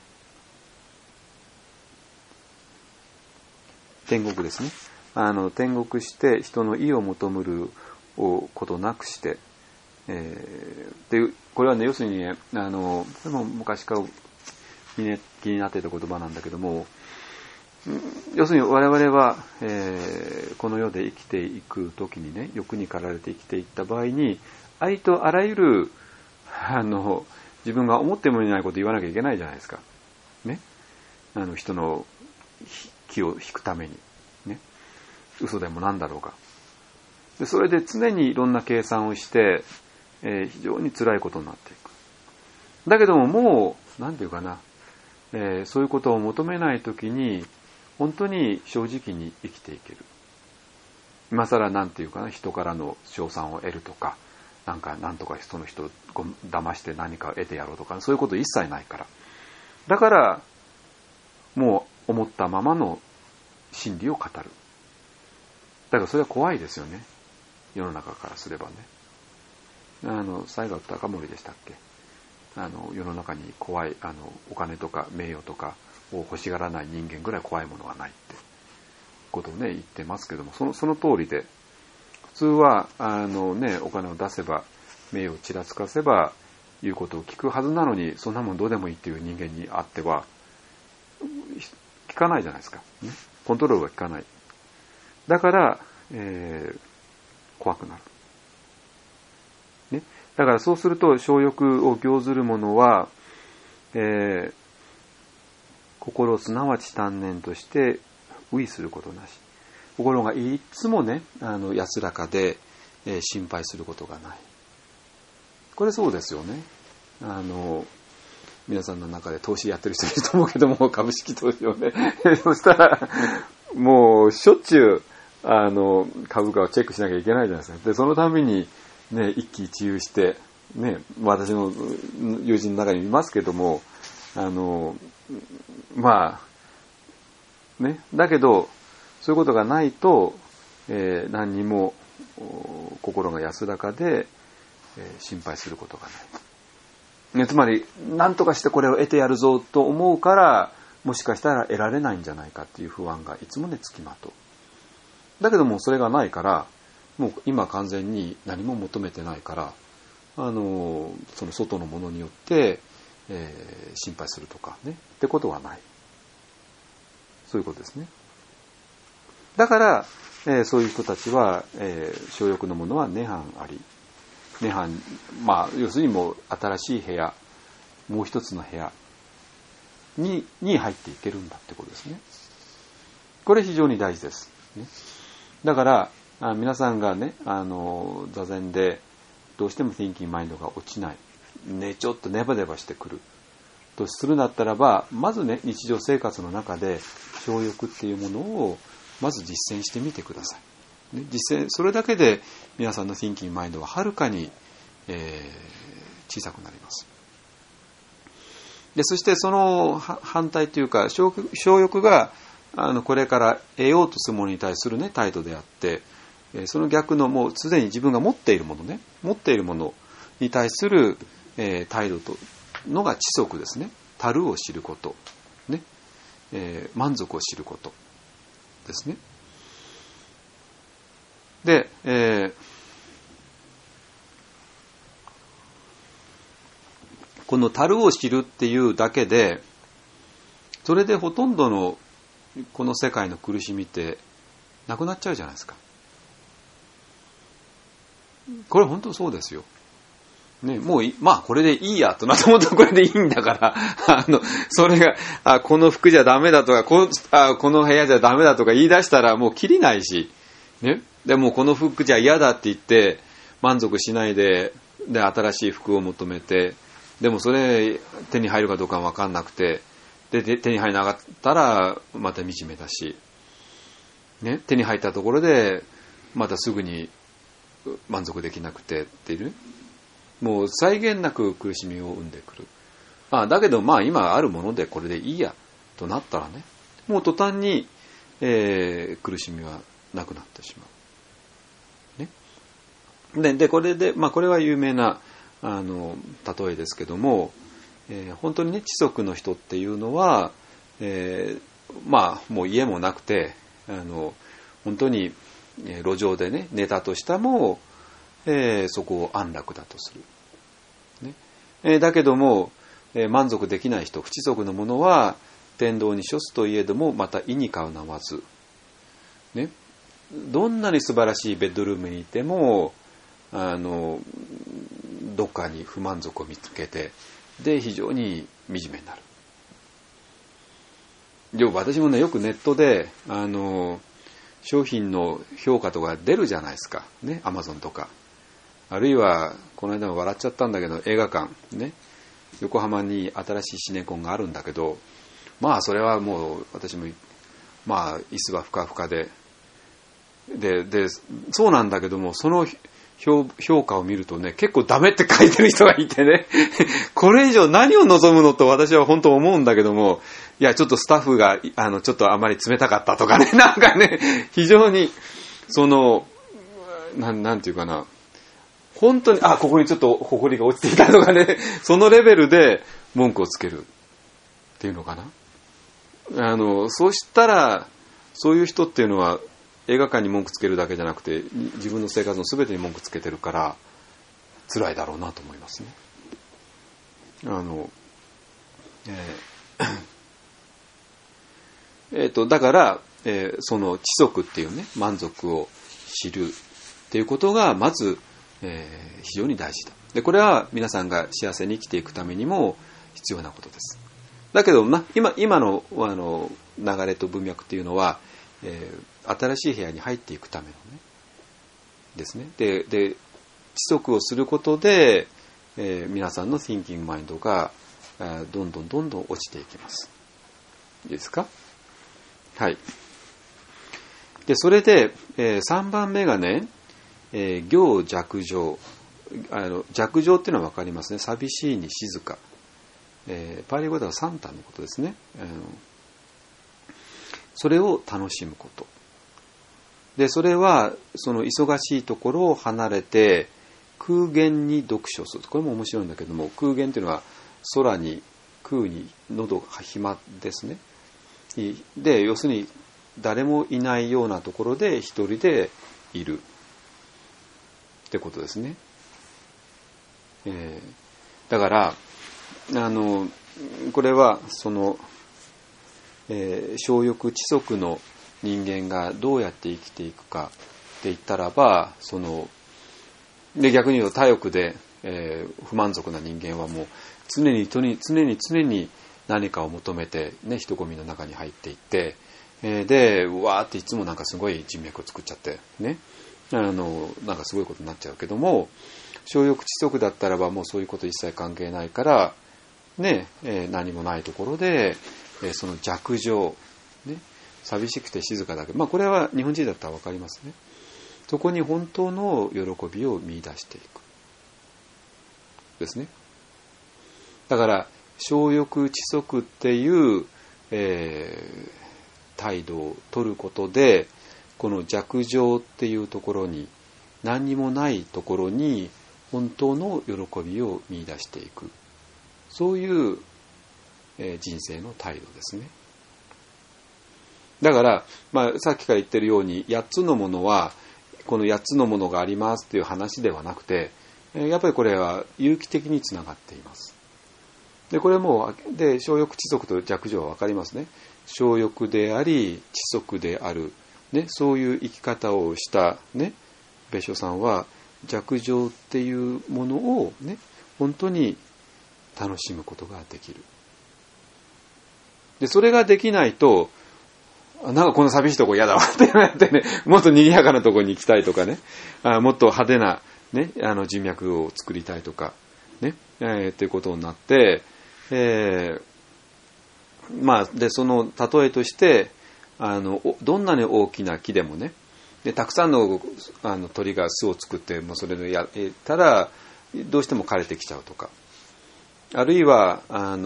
天国ですね。天国して人の意を求めることなくして、でこれはね、要するにね、これも昔から気になっていた言葉なんだけども、要するに我々は、この世で生きていくときにね、欲に駆られて生きていった場合に、ありとあらゆる自分が思ってもいないことを言わなきゃいけないじゃないですか、ね、人の気を引くために、ね、嘘でもなんだろうか。でそれで常にいろんな計算をして、非常に辛いことになっていく。だけどももうなんていうかな、そういうことを求めないときに本当に正直に生きていける。今更なんていうかな、人からの称賛を得るとか、なんとかその人を騙して何かを得てやろうとか、そういうこと一切ないから。だからもう思ったままの真理を語る。だからそれは怖いですよね、世の中からすればね。西郷隆盛でしたっけ、世の中に怖いお金とか名誉とかを欲しがらない人間ぐらい怖いものはないってことをね言ってますけども、その通りで、普通はお金を出せば名誉をちらつかせば言うことを聞くはずなのに、そんなもんどうでもいいっていう人間にあっては聞かないじゃないですか、ね、コントロールが効かない。だから、怖くなる、ね、だからそうすると小欲を行ずる者は、心すなわち単念として憂いすることなし。心がいつもね安らかで、心配することがない。これそうですよね。皆さんの中で投資やってる人いると思うけども、株式投資をねそしたらもうしょっちゅう株価をチェックしなきゃいけないじゃないですか。でそのためにね一喜一憂してね、私の友人の中にいますけども、ね、だけどそういうことがないと、何にも心が安らかで、心配することがない、ね、つまり何とかしてこれを得てやるぞと思うから、もしかしたら得られないんじゃないかっていう不安がいつもねつきまとう。だけどもそれがないから、もう今完全に何も求めてないから、その外のものによって、心配するとかねってことはない。そういうことですね。だから、そういう人たちは、小欲のものは涅槃あり、 涅槃、まあ要するにもう新しい部屋、もう一つの部屋に入っていけるんだってことですね。これ非常に大事です、ね。だから皆さんがね、座禅でどうしても Thinking Mind が落ちない、ね、ちょっとネバネバしてくるとするんだったらば、まずね、日常生活の中で小欲っていうものをまず実践してみてください、ね、それだけで皆さんの Thinking Mind ははるかに、小さくなります。でそしてその反対というか、小欲がこれから得ようとするものに対する、ね、態度であって、その逆のもうすでに自分が持っているものね、持っているものに対する、態度とのが知足ですね。足るを知ること、ね、満足を知ることですね。で、この足るを知るっていうだけで、それでほとんどのこの世界の苦しみってなくなっちゃうじゃないですか。これ本当そうですよ。ね、もうまあこれでいいやとなと思ったらこれでいいんだからそれがこの服じゃダメだとかこの部屋じゃダメだとか言い出したらもうキリないし、ね、でもこの服じゃ嫌だって言って満足しないで新しい服を求めて、でもそれ手に入るかどうか分かんなくて、で手に入らなかったらまた惨めだし、ね、手に入ったところでまたすぐに満足できなくてっていう、もう際限なく苦しみを生んでくる。だけどまあ今あるものでこれでいいやとなったらね、もう途端に、苦しみはなくなってしまう。ね、でこれで、これは有名な例えですけども、本当にね、知足の人っていうのは、もう家もなくて本当に路上でね寝たとしても、そこを安楽だとする、ね。だけども、満足できない人、不知足の者は天道に処すといえどもまた意にかうなわず、ね、どんなに素晴らしいベッドルームにいてもどっかに不満足を見つけて、で非常に惨めになる。で私もねよくネットで商品の評価とか出るじゃないですかね、アマゾンとか、あるいはこの間も笑っちゃったんだけど、映画館ね、横浜に新しいシネコンがあるんだけど、それはもう私も椅子はふかふかでそうなんだけども、その評価を見るとね、結構ダメって書いてる人がいてねこれ以上何を望むのと私は本当思うんだけども、いやちょっとスタッフがちょっとあまり冷たかったとかね、なんかね非常になんていうかな、本当にここにちょっと埃が落ちていたとかねそのレベルで文句をつけるっていうのかな。そうしたらそういう人っていうのは映画館に文句つけるだけじゃなくて自分の生活の全てに文句つけてるから辛いだろうなと思いますね。だから、その知足っていうね満足を知るっていうことがまず、非常に大事だ。でこれは皆さんが幸せに生きていくためにも必要なことです。だけど今の流れと文脈っていうのは、新しい部屋に入っていくためのねですね。で知足をすることで、皆さんの Thinking Mind がどんどん落ちていきます。いいですか。はい。でそれで、3番目がね、行寂情。寂情っていうのは分かりますね。寂しいに静か。パーリー語ではサンタのことですね。それを楽しむこと。でそれはその忙しいところを離れて空言に読書する。これも面白いんだけども、空言っていうのは空に空に喉が暇ですね。で要するに誰もいないようなところで一人でいるってことですね。だからこれはその、小欲知足の人間がどうやって生きていくかって言ったらば、その、 で逆に言うと他欲で、不満足な人間はもう常に何かを求めて、ね、人混みの中に入っていって、でうわーっていつもなんかすごい人脈を作っちゃってね、なんかすごいことになっちゃうけども、小欲知足だったらばもうそういうこと一切関係ないからね、何もないところで、その寂情、ね、寂しくて静かだけど、これは日本人だったら分かりますね。そこに本当の喜びを見出していくですね。だから小欲知足っていう、態度を取ることで、この寂情っていうところに、何にもないところに本当の喜びを見出していく、そういう、人生の態度ですね。だから、さっきから言ってるように8つのものはこの8つのものがありますという話ではなくて、やっぱりこれは有機的につながっています。でこれもで小欲知足と寂情は分かりますね。小欲であり知足である、ね、そういう生き方をした、ね、別所さんは寂情っていうものを、ね、本当に楽しむことができる。でそれができないと、なんかこの寂しいとこ嫌だわってなってね、もっと賑やかなとこに行きたいとかね、もっと派手な、ね、人脈を作りたいとかね、っていうことになって、でその例えとして、どんなに大きな木でもね、でたくさんの鳥が巣を作ってもうそれでやったらどうしても枯れてきちゃうとか、あるいは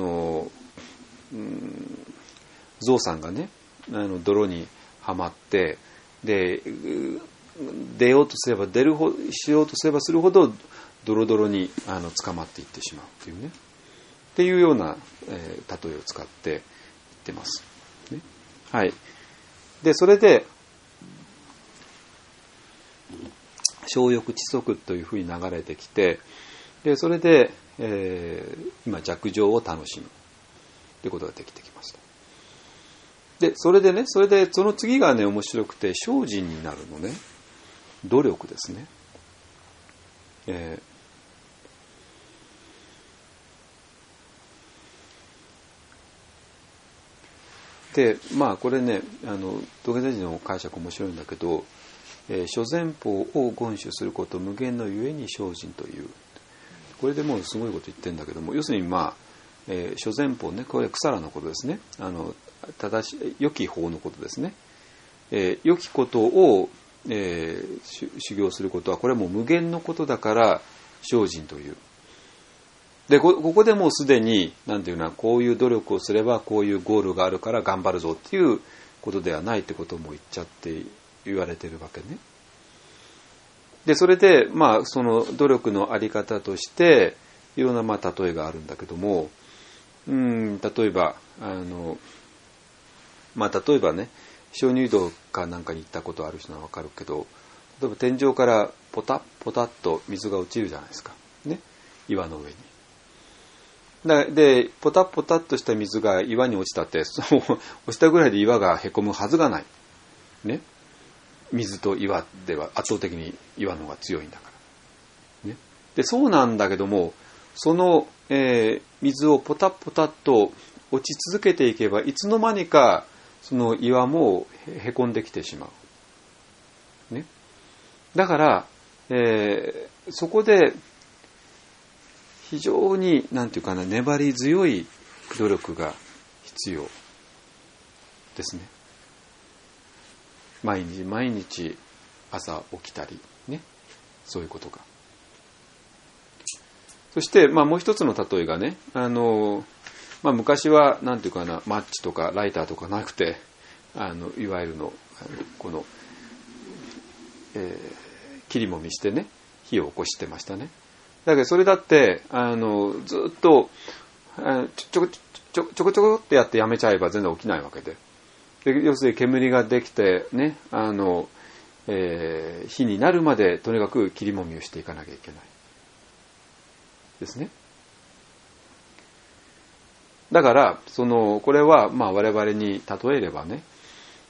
ゾウさんがね、泥にはまって、で出ようとすればしようとすればするほどドロドロに捕まっていってしまうっていうね、っていうような、例えを使って言ってます、ね。はい。でそれで小欲知足というふうに流れてきて、でそれで、今寂情を楽しむということができてきました。でそれでその次がね面白くて、精進になるのね。努力ですね。でこれね土下座寺の解釈面白いんだけど、諸前方を厳守すること無限のゆえに精進という、これでもうすごいこと言ってるんだけども、要するに諸前方ね、これは草らのことですね。正しい良き法のことですね。良きことを、修行することはこれはもう無限のことだから精進という。でここでもうすでになんていうのは、こういう努力をすればこういうゴールがあるから頑張るぞっていうことではないってことも言われてるわけね。でそれでその努力のあり方としていろんな例えがあるんだけども、例えば例えばね、鍾乳洞かなんかに行ったことある人は分かるけど、例えば天井からポタッポタッと水が落ちるじゃないですか、ね、岩の上に。でポタッポタッとした水が岩に落ちたって、落ちたぐらいで岩がへこむはずがない、ね、水と岩では圧倒的に岩の方が強いんだから、ね、でそうなんだけども、その、水をポタッポタッと落ち続けていけば、いつの間にかその岩もへこんできてしまう、ね、だから、そこで非常になんていうかな、粘り強い努力が必要ですね。毎日毎日朝起きたりね、そういうことが。そしてもう一つの例えがね、昔はなんていうかな、マッチとかライターとかなくて、いわゆるこの、切りもみしてね、火を起こしてましたね。だけどそれだってずっとちょこちょこってやってやめちゃえば全然起きないわけで、要するに煙ができてね、火になるまでとにかく切りもみをしていかなきゃいけないですね。だからこれは我々に例えればね、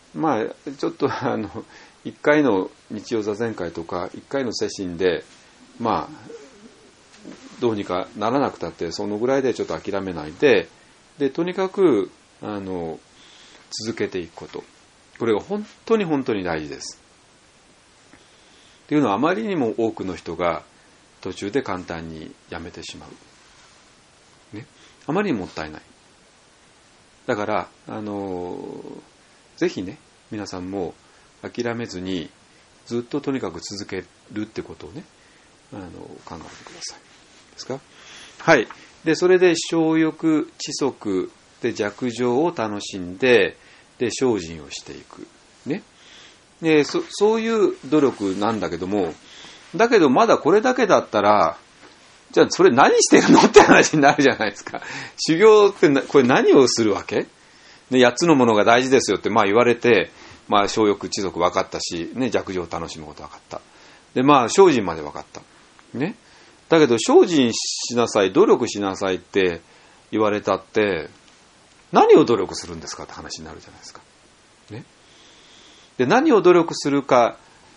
ちょっと1回の日曜座禅会とか1回のセッションでまあどうにかならなくたってそのぐらいでちょっと諦めないで、とにかく続けていくこと、これが本当に本当に大事です。っていうのは、あまりにも多くの人が途中で簡単にやめてしまう、ね、あまりにもったいない。だからぜひね、皆さんも諦めずにずっととにかく続けるってことをね、考えてください。ですか。はい。でそれで小欲知足で寂情を楽しんで、精進をしていくね。でそういう努力なんだけども、だけどまだこれだけだったら、じゃあそれ何してるのって話になるじゃないですか。修行ってこれ何をするわけで、8つのものが大事ですよって言われて、小欲知足分かったし、ね、寂情を楽しむこと分かった。で精進まで分かったね。だけど精進しなさい、努力しなさいって言われたって、何を努力するんですかって話になるじゃないですか、ね。で何を努力するか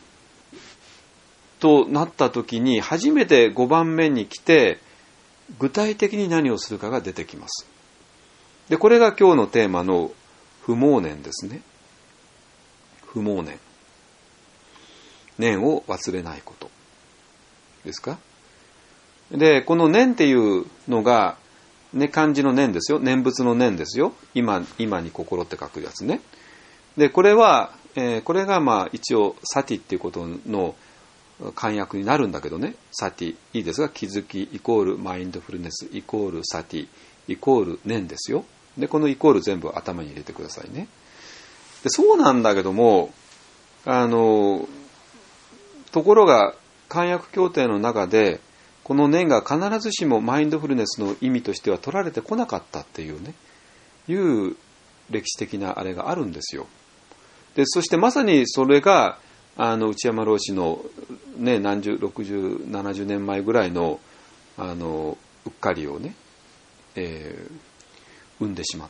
となった時に、初めて5番目に来て具体的に何をするかが出てきます。でこれが今日のテーマの不妄念ですね。不妄念、念を忘れないことですか。でこの念っていうのが、ね、漢字の念ですよ。念仏の念ですよ。今に心って書くやつね。でこれは、これが一応サティっていうことの漢訳になるんだけどね。サティ、いいですか。気づきイコールマインドフルネスイコールサティイコール念ですよ。でこのイコール全部頭に入れてくださいね。でそうなんだけども、ところが漢訳協定の中でこの念が必ずしもマインドフルネスの意味としては取られてこなかったっていうね、いう歴史的なあれがあるんですよ。でそしてまさにそれが内山老師の、ね、60、70年前ぐらいのうっかりをね、生んでしまった。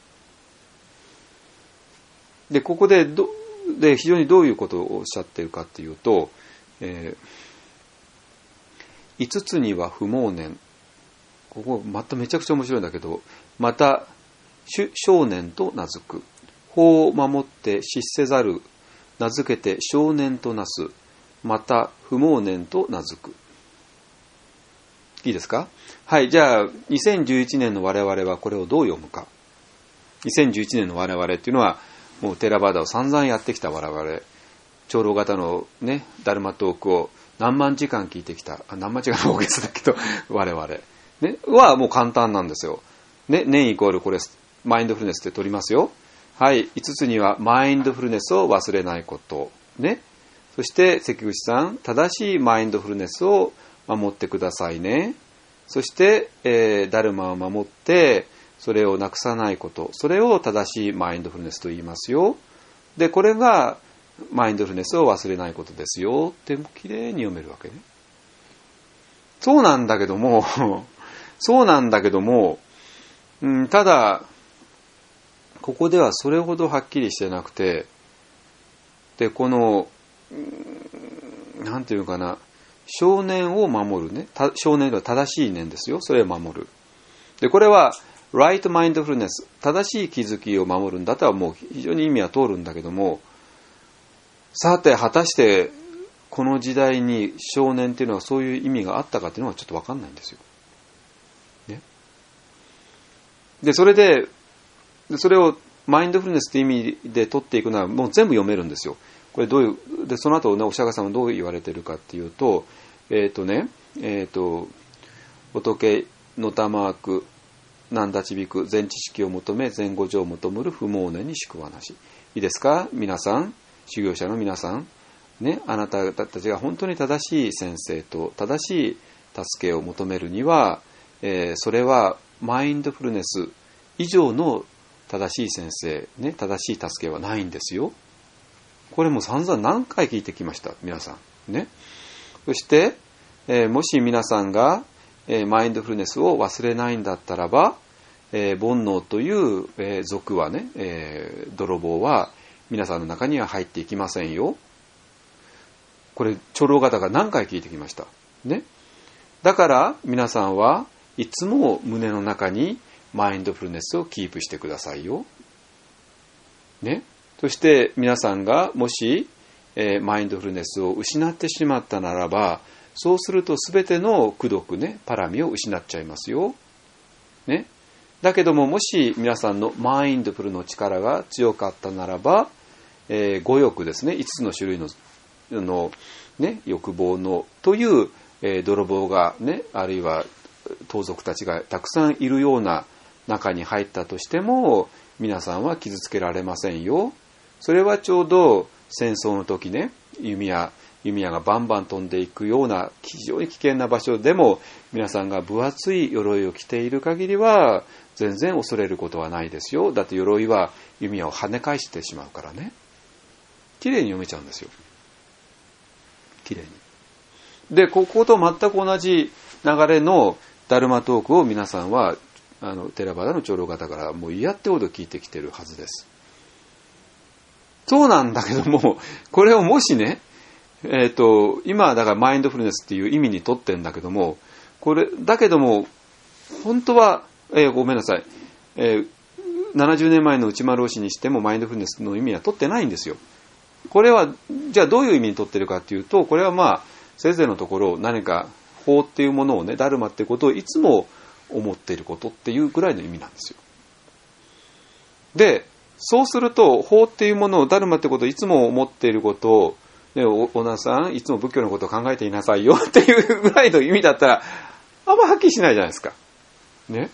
でここで非常にどういうことをおっしゃっているかっていうと、5つには不妄念、ここまためちゃくちゃ面白いんだけど、また少年と名付く、法を守って失せざる名付けて少年となす、また不妄念と名付く。いいですか。はい。じゃあ2011年の我々はこれをどう読むか。2011年の我々っていうのは、もうテラバーダを散々やってきた我々、長老型のねダルマトークを何万時間聞いてきた、何万時間の大げさだけど我々、ね、はもう簡単なんですよ、ね、念イコールこれマインドフルネスって取りますよ。はい。5つにはマインドフルネスを忘れないことね。そして関口さん、正しいマインドフルネスを守ってくださいね。そして、ダルマを守ってそれをなくさないこと、それを正しいマインドフルネスと言いますよ。でこれがマインドフルネスを忘れないことですよってきれいに読めるわけね。そうなんだけどもただここではそれほどはっきりしてなくて、でこのなんていうかな、少年を守るね、少年は正しい念ですよ。それを守る。でこれはライトマインドフルネス、正しい気づきを守るんだとはもう非常に意味は通るんだけども、さて果たしてこの時代に少年っていうのはそういう意味があったかっていうのはちょっと分かんないんですよ、ね。でそれをマインドフルネスって意味で取っていくのはもう全部読めるんですよ。これどういうでその後ね、お釈迦さんはどう言われてるかっていうと、仏のたまわくなんだちびく全知識を求め全五条を求むる不妄念に宿はなし。いいですか皆さん、修行者の皆さんね、あなたたちが本当に正しい先生と正しい助けを求めるには、それはマインドフルネス以上の正しい先生、ね、正しい助けはないんですよ。これも散々何回聞いてきました皆さんね。そして、もし皆さんが、マインドフルネスを忘れないんだったらば、煩悩という、賊はね、泥棒は皆さんの中には入っていきませんよ。これ長老方が何回聞いてきましたね。だから皆さんはいつも胸の中にマインドフルネスをキープしてくださいよ。ね。そして皆さんがもし、マインドフルネスを失ってしまったならば、そうすると全ての功徳ね、パラミを失っちゃいますよ。ね。だけども、もし皆さんのマインドフルの力が強かったならば、五欲ですね、5つの種類のね、欲望のという、泥棒がね、あるいは盗賊たちがたくさんいるような中に入ったとしても、皆さんは傷つけられませんよ。それはちょうど戦争の時ね、弓矢がバンバン飛んでいくような非常に危険な場所でも、皆さんが分厚い鎧を着ている限りは全然恐れることはないですよ。だって鎧は弓矢を跳ね返してしまうからね。きれいに読めちゃうんですよ。きれいに。で、ここと全く同じ流れのダルマトークを皆さんはテラバダの長老方からもう嫌ってほど聞いてきてるはずです。そうなんだけども、これをもしね、今だからマインドフルネスっていう意味にとってるんだけども、これだけども本当は、ごめんなさい、70年前の内丸推しにしてもマインドフルネスの意味はとってないんですよ。これはじゃあどういう意味にとってるかっていうと、これはまあ先生のところ何か法っていうものをね、ダルマっていうことをいつも思っていることっていうぐらいの意味なんですよ。で、そうすると法っていうものをダルマってことをいつも思っていることを、ね、オナさんいつも仏教のことを考えていなさいよっていうぐらいの意味だったらあんまはっきりしないじゃないですか。ね。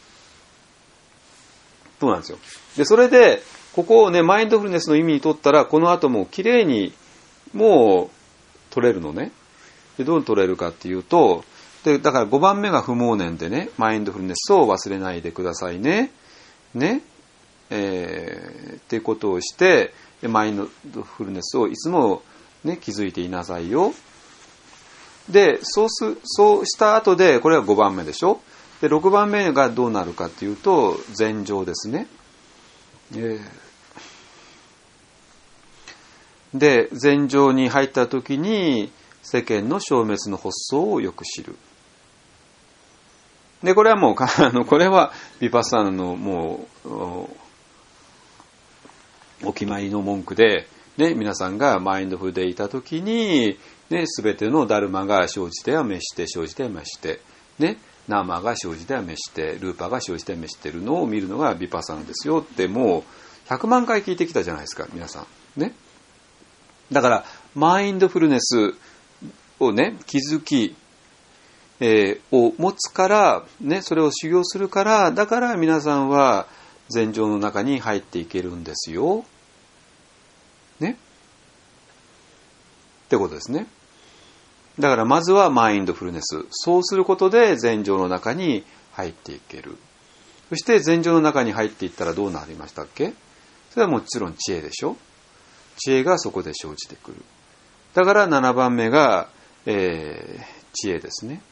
そうなんですよ。で、それでここをね、マインドフルネスの意味にとったら、この後もきれいにもう取れるのね。で、どう取れるかっていうと、で、だから5番目が不妄念でね、マインドフルネスを忘れないでくださいね。ね。っていうことをして、マインドフルネスをいつもね、気づいていなさいよ。で、そうした後で、これは5番目でしょ。で、6番目がどうなるかっていうと、禅定ですね。で、禅定に入った時に、世間の消滅の発想をよく知る。で、これはもう、これはヴィパッサーナのもう、お決まりの文句で、ね、皆さんがマインドフルでいたときに、ね、全てのダルマが生じては滅して、生じては滅して、ね、ナーマが生じては滅して、ルーパが生じては滅しているのを見るのがヴィパッサーナですよってもう100万回聞いてきたじゃないですか、皆さん。ね。だから、マインドフルネスをね、気づき、を持つから、ね、それを修行するから、だから皆さんは禅定の中に入っていけるんですよ。ね。ってことですね。だからまずはマインドフルネス。そうすることで禅定の中に入っていける。そして禅定の中に入っていったらどうなりましたっけ？それはもちろん知恵でしょ。知恵がそこで生じてくる。だから7番目が、知恵ですね。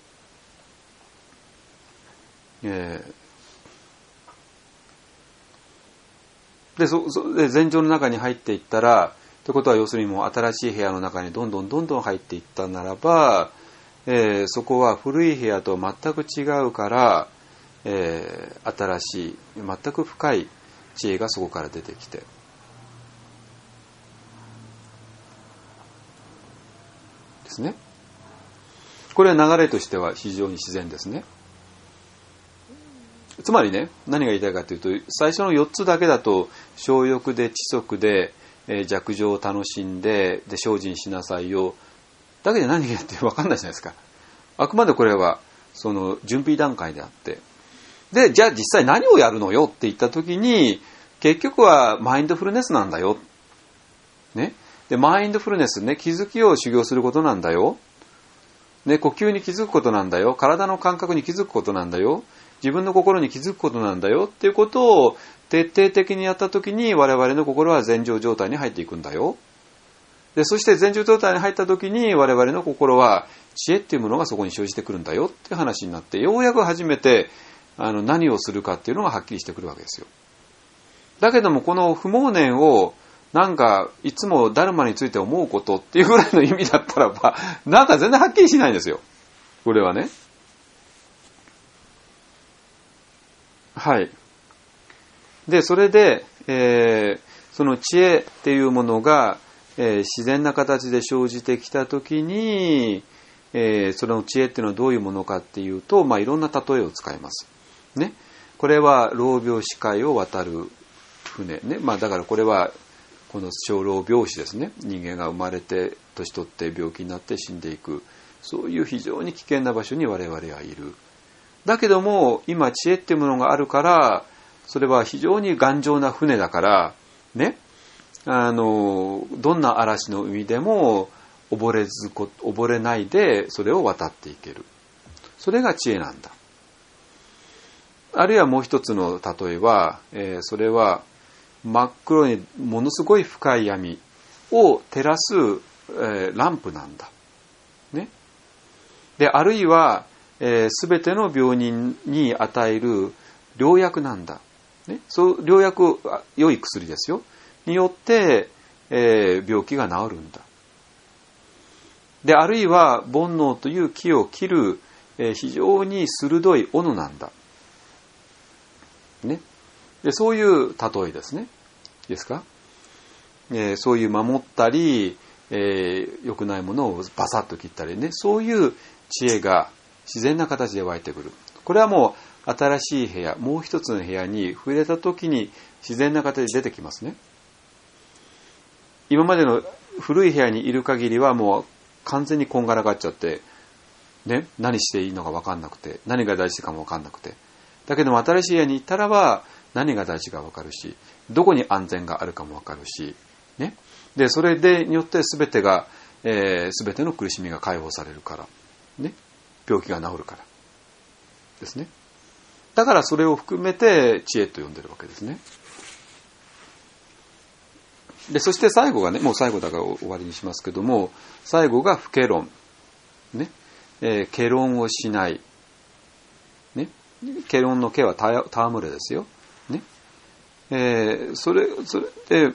で、禅定の中に入っていったら、ということは要するにもう新しい部屋の中にどんどん入っていったならば、そこは古い部屋と全く違うから、新しい全く深い知恵がそこから出てきて、ですね。これは流れとしては非常に自然ですね。つまりね、何が言いたいかというと、最初の4つだけだと小欲で知足で、弱情を楽しんで、精進しなさいよだけで何がやって分かんないじゃないですか。あくまでこれはその準備段階であって、でじゃあ実際何をやるのよって言った時に、結局はマインドフルネスなんだよ、ね。でマインドフルネスね、気づきを修行することなんだよ、ね、呼吸に気づくことなんだよ、体の感覚に気づくことなんだよ、自分の心に気づくことなんだよっていうことを徹底的にやったときに、我々の心は禅定状態に入っていくんだよ。で、そして禅定状態に入ったときに、我々の心は知恵っていうものがそこに生じてくるんだよっていう話になって、ようやく初めて何をするかっていうのがはっきりしてくるわけですよ。だけどもこの不妄念をなんかいつもダルマについて思うことっていうぐらいの意味だったらば、なんか全然はっきりしないんですよ。 これはね。はい。で、それで、その知恵っていうものが、自然な形で生じてきたときに、その知恵っていうのはどういうものかっていうと、いろんな例えを使います。ね。これは老病死海を渡る船ね。だからこれはこの生老病死ですね。人間が生まれて年取って病気になって死んでいく、そういう非常に危険な場所に我々はいる。だけども今知恵っていうものがあるから、それは非常に頑丈な船だからね、どんな嵐の海でも溺れないでそれを渡っていける。それが知恵なんだ。あるいはもう一つの例えは、それは真っ黒にものすごい深い闇を照らす、ランプなんだ。ね。で、あるいは、すべての病人に与える良薬なんだ。ね。そう良薬、良い薬ですよ。によって、病気が治るんだ。で、あるいは煩悩という木を切る、非常に鋭い斧なんだ。ね。で、そういう例えですね。いいですか？そういう守ったり、良くないものをバサッと切ったりね、そういう知恵が自然な形で湧いてくる。これはもう新しい部屋、もう一つの部屋に触れた時に自然な形で出てきますね。今までの古い部屋にいる限りはもう完全にこんがらがっちゃって、ね、何していいのか分かんなくて、何が大事かも分かんなくて。だけども新しい部屋に行ったらば何が大事か分かるし、どこに安全があるかも分かるし、ね。で、それでによって全てが、全ての苦しみが解放されるから、ね。病気が治るからですね。だからそれを含めて知恵と呼んでるわけですね。で、そして最後がね、もう最後だから終わりにしますけども、最後が不戯論。ね。戯論をしない。ね。戯論の戯は戯れですよ。ね。それで、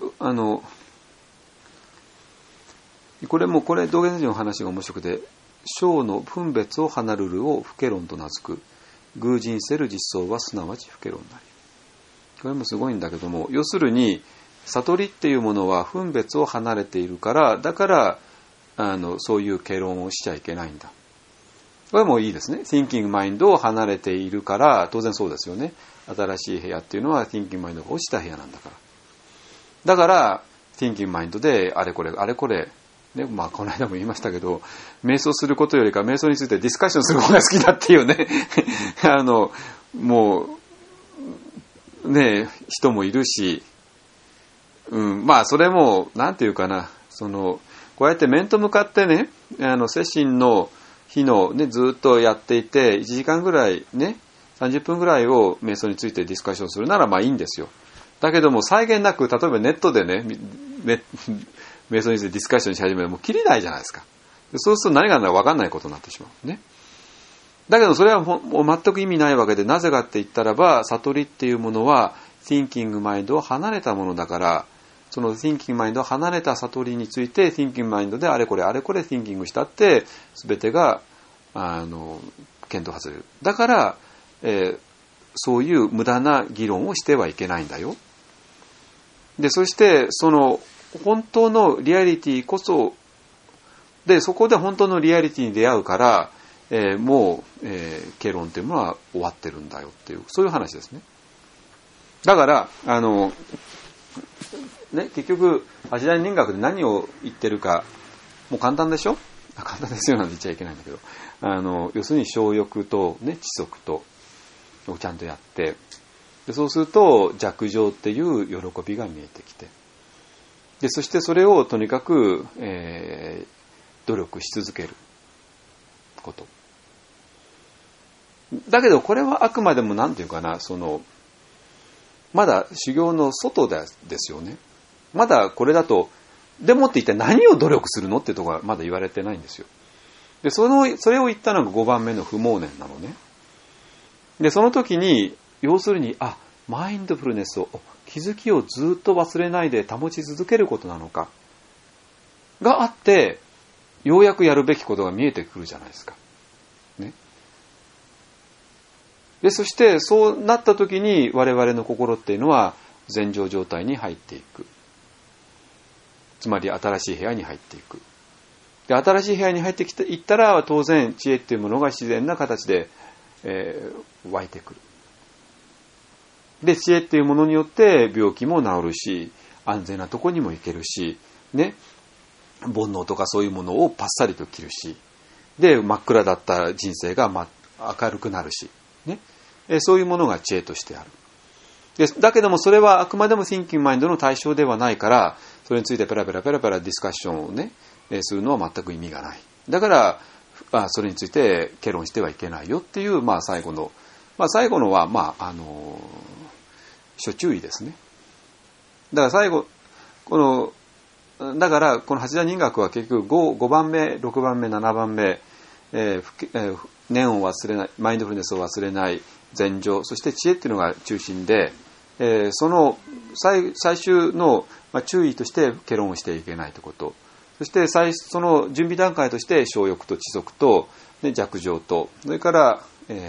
これ道元先生の話が面白くて、小の分別を離るるを不戯論と名付く。偶人せる実相はすなわち不戯論なり。これもすごいんだけども、要するに、悟りっていうものは分別を離れているから、だからそういう戯論をしちゃいけないんだ。これもいいですね。Thinking Mind を離れているから、当然そうですよね。新しい部屋っていうのは Thinking Mind が落ちた部屋なんだから。だから Thinking Mind であれこれね、この間も言いましたけど、瞑想することよりか瞑想についてディスカッションする方が好きだっていうねもうね、人もいるし、それもなんていうかな、こうやって面と向かってね、精神の日のね、ずっとやっていて1時間ぐらいね、30分ぐらいを瞑想についてディスカッションするならいいんですよ。だけども際限なく、例えばネットでね、瞑想についてディスカッションし始めるともう切りないじゃないですか。そうすると何があるのか分かんないことになってしまうね。だけどそれはもう全く意味ないわけで、なぜかって言ったらば、悟りっていうものは Thinking Mind を離れたものだから、その Thinking Mind を離れた悟りについて Thinking Mind であれこれ Thinking したって全てが見当外れる。だから、そういう無駄な議論をしてはいけないんだよ。で、そしてその本当のリアリティこそで、そこで本当のリアリティに出会うから、もう、戯論っていうものは終わってるんだよっていう、そういう話ですね。だから結局八大人格で何を言ってるかもう簡単でしょ。簡単ですよなんて言っちゃいけないんだけど、要するに小欲と、ね、知足とをちゃんとやって、でそうすると寂情っていう喜びが見えてきて、でそしてそれをとにかく、努力し続けること。だけどこれはあくまでもなんていうかな、まだ修行の外ですよね。まだこれだと、でもって一体何を努力するのってところはまだ言われてないんですよ。でそれを言ったのが5番目の不妄念なのね。でその時に要するにマインドフルネスを気づきをずっと忘れないで保ち続けることなのかがあって、ようやくやるべきことが見えてくるじゃないですか。 ね。で、そしてそうなった時に我々の心っていうのは禅定状態に入っていく。つまり新しい部屋に入っていく。で、新しい部屋に入っていったら当然知恵っていうものが自然な形で、湧いてくる。で、知恵っていうものによって病気も治るし、安全なとこにも行けるし、ね、煩悩とかそういうものをパッサリと切るし、で、真っ暗だった人生が明るくなるし、ね、そういうものが知恵としてある。で、だけどもそれはあくまでも Thinking Mind の対象ではないから、それについてペラペラディスカッションをね、するのは全く意味がない。だから、それについて議論してはいけないよっていう、最後のは、諸注意ですね。だからだからこの八大人学は結局5番目、6番目、7番目、念を忘れない、マインドフルネスを忘れない、禅定、そして知恵っていうのが中心で、その最終の注意として戯論をしてはいけないということ。そしてその準備段階として小欲と知足と、寂情と、それから、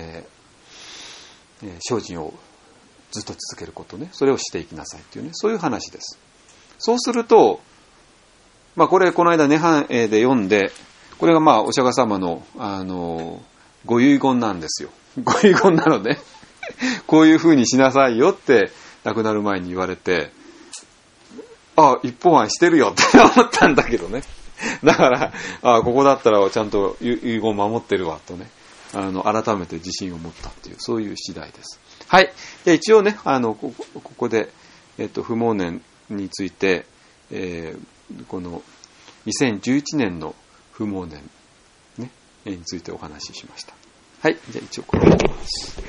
精進をずっと続けることね、それをしていきなさいというね、そういう話です。そうすると、これこの間涅槃で読んで、これがお釈迦様のご遺言なんですよ。ご遺言なので、こういうふうにしなさいよって亡くなる前に言われて、一本はしてるよって思ったんだけどね。だからここだったらちゃんと遺言守ってるわとね、改めて自信を持ったっていう、そういう次第です。はい。で、一応ね、ここで不毛年について、この2011年の不毛年、ね、についてお話ししました。はい。じゃあ一応これをやります。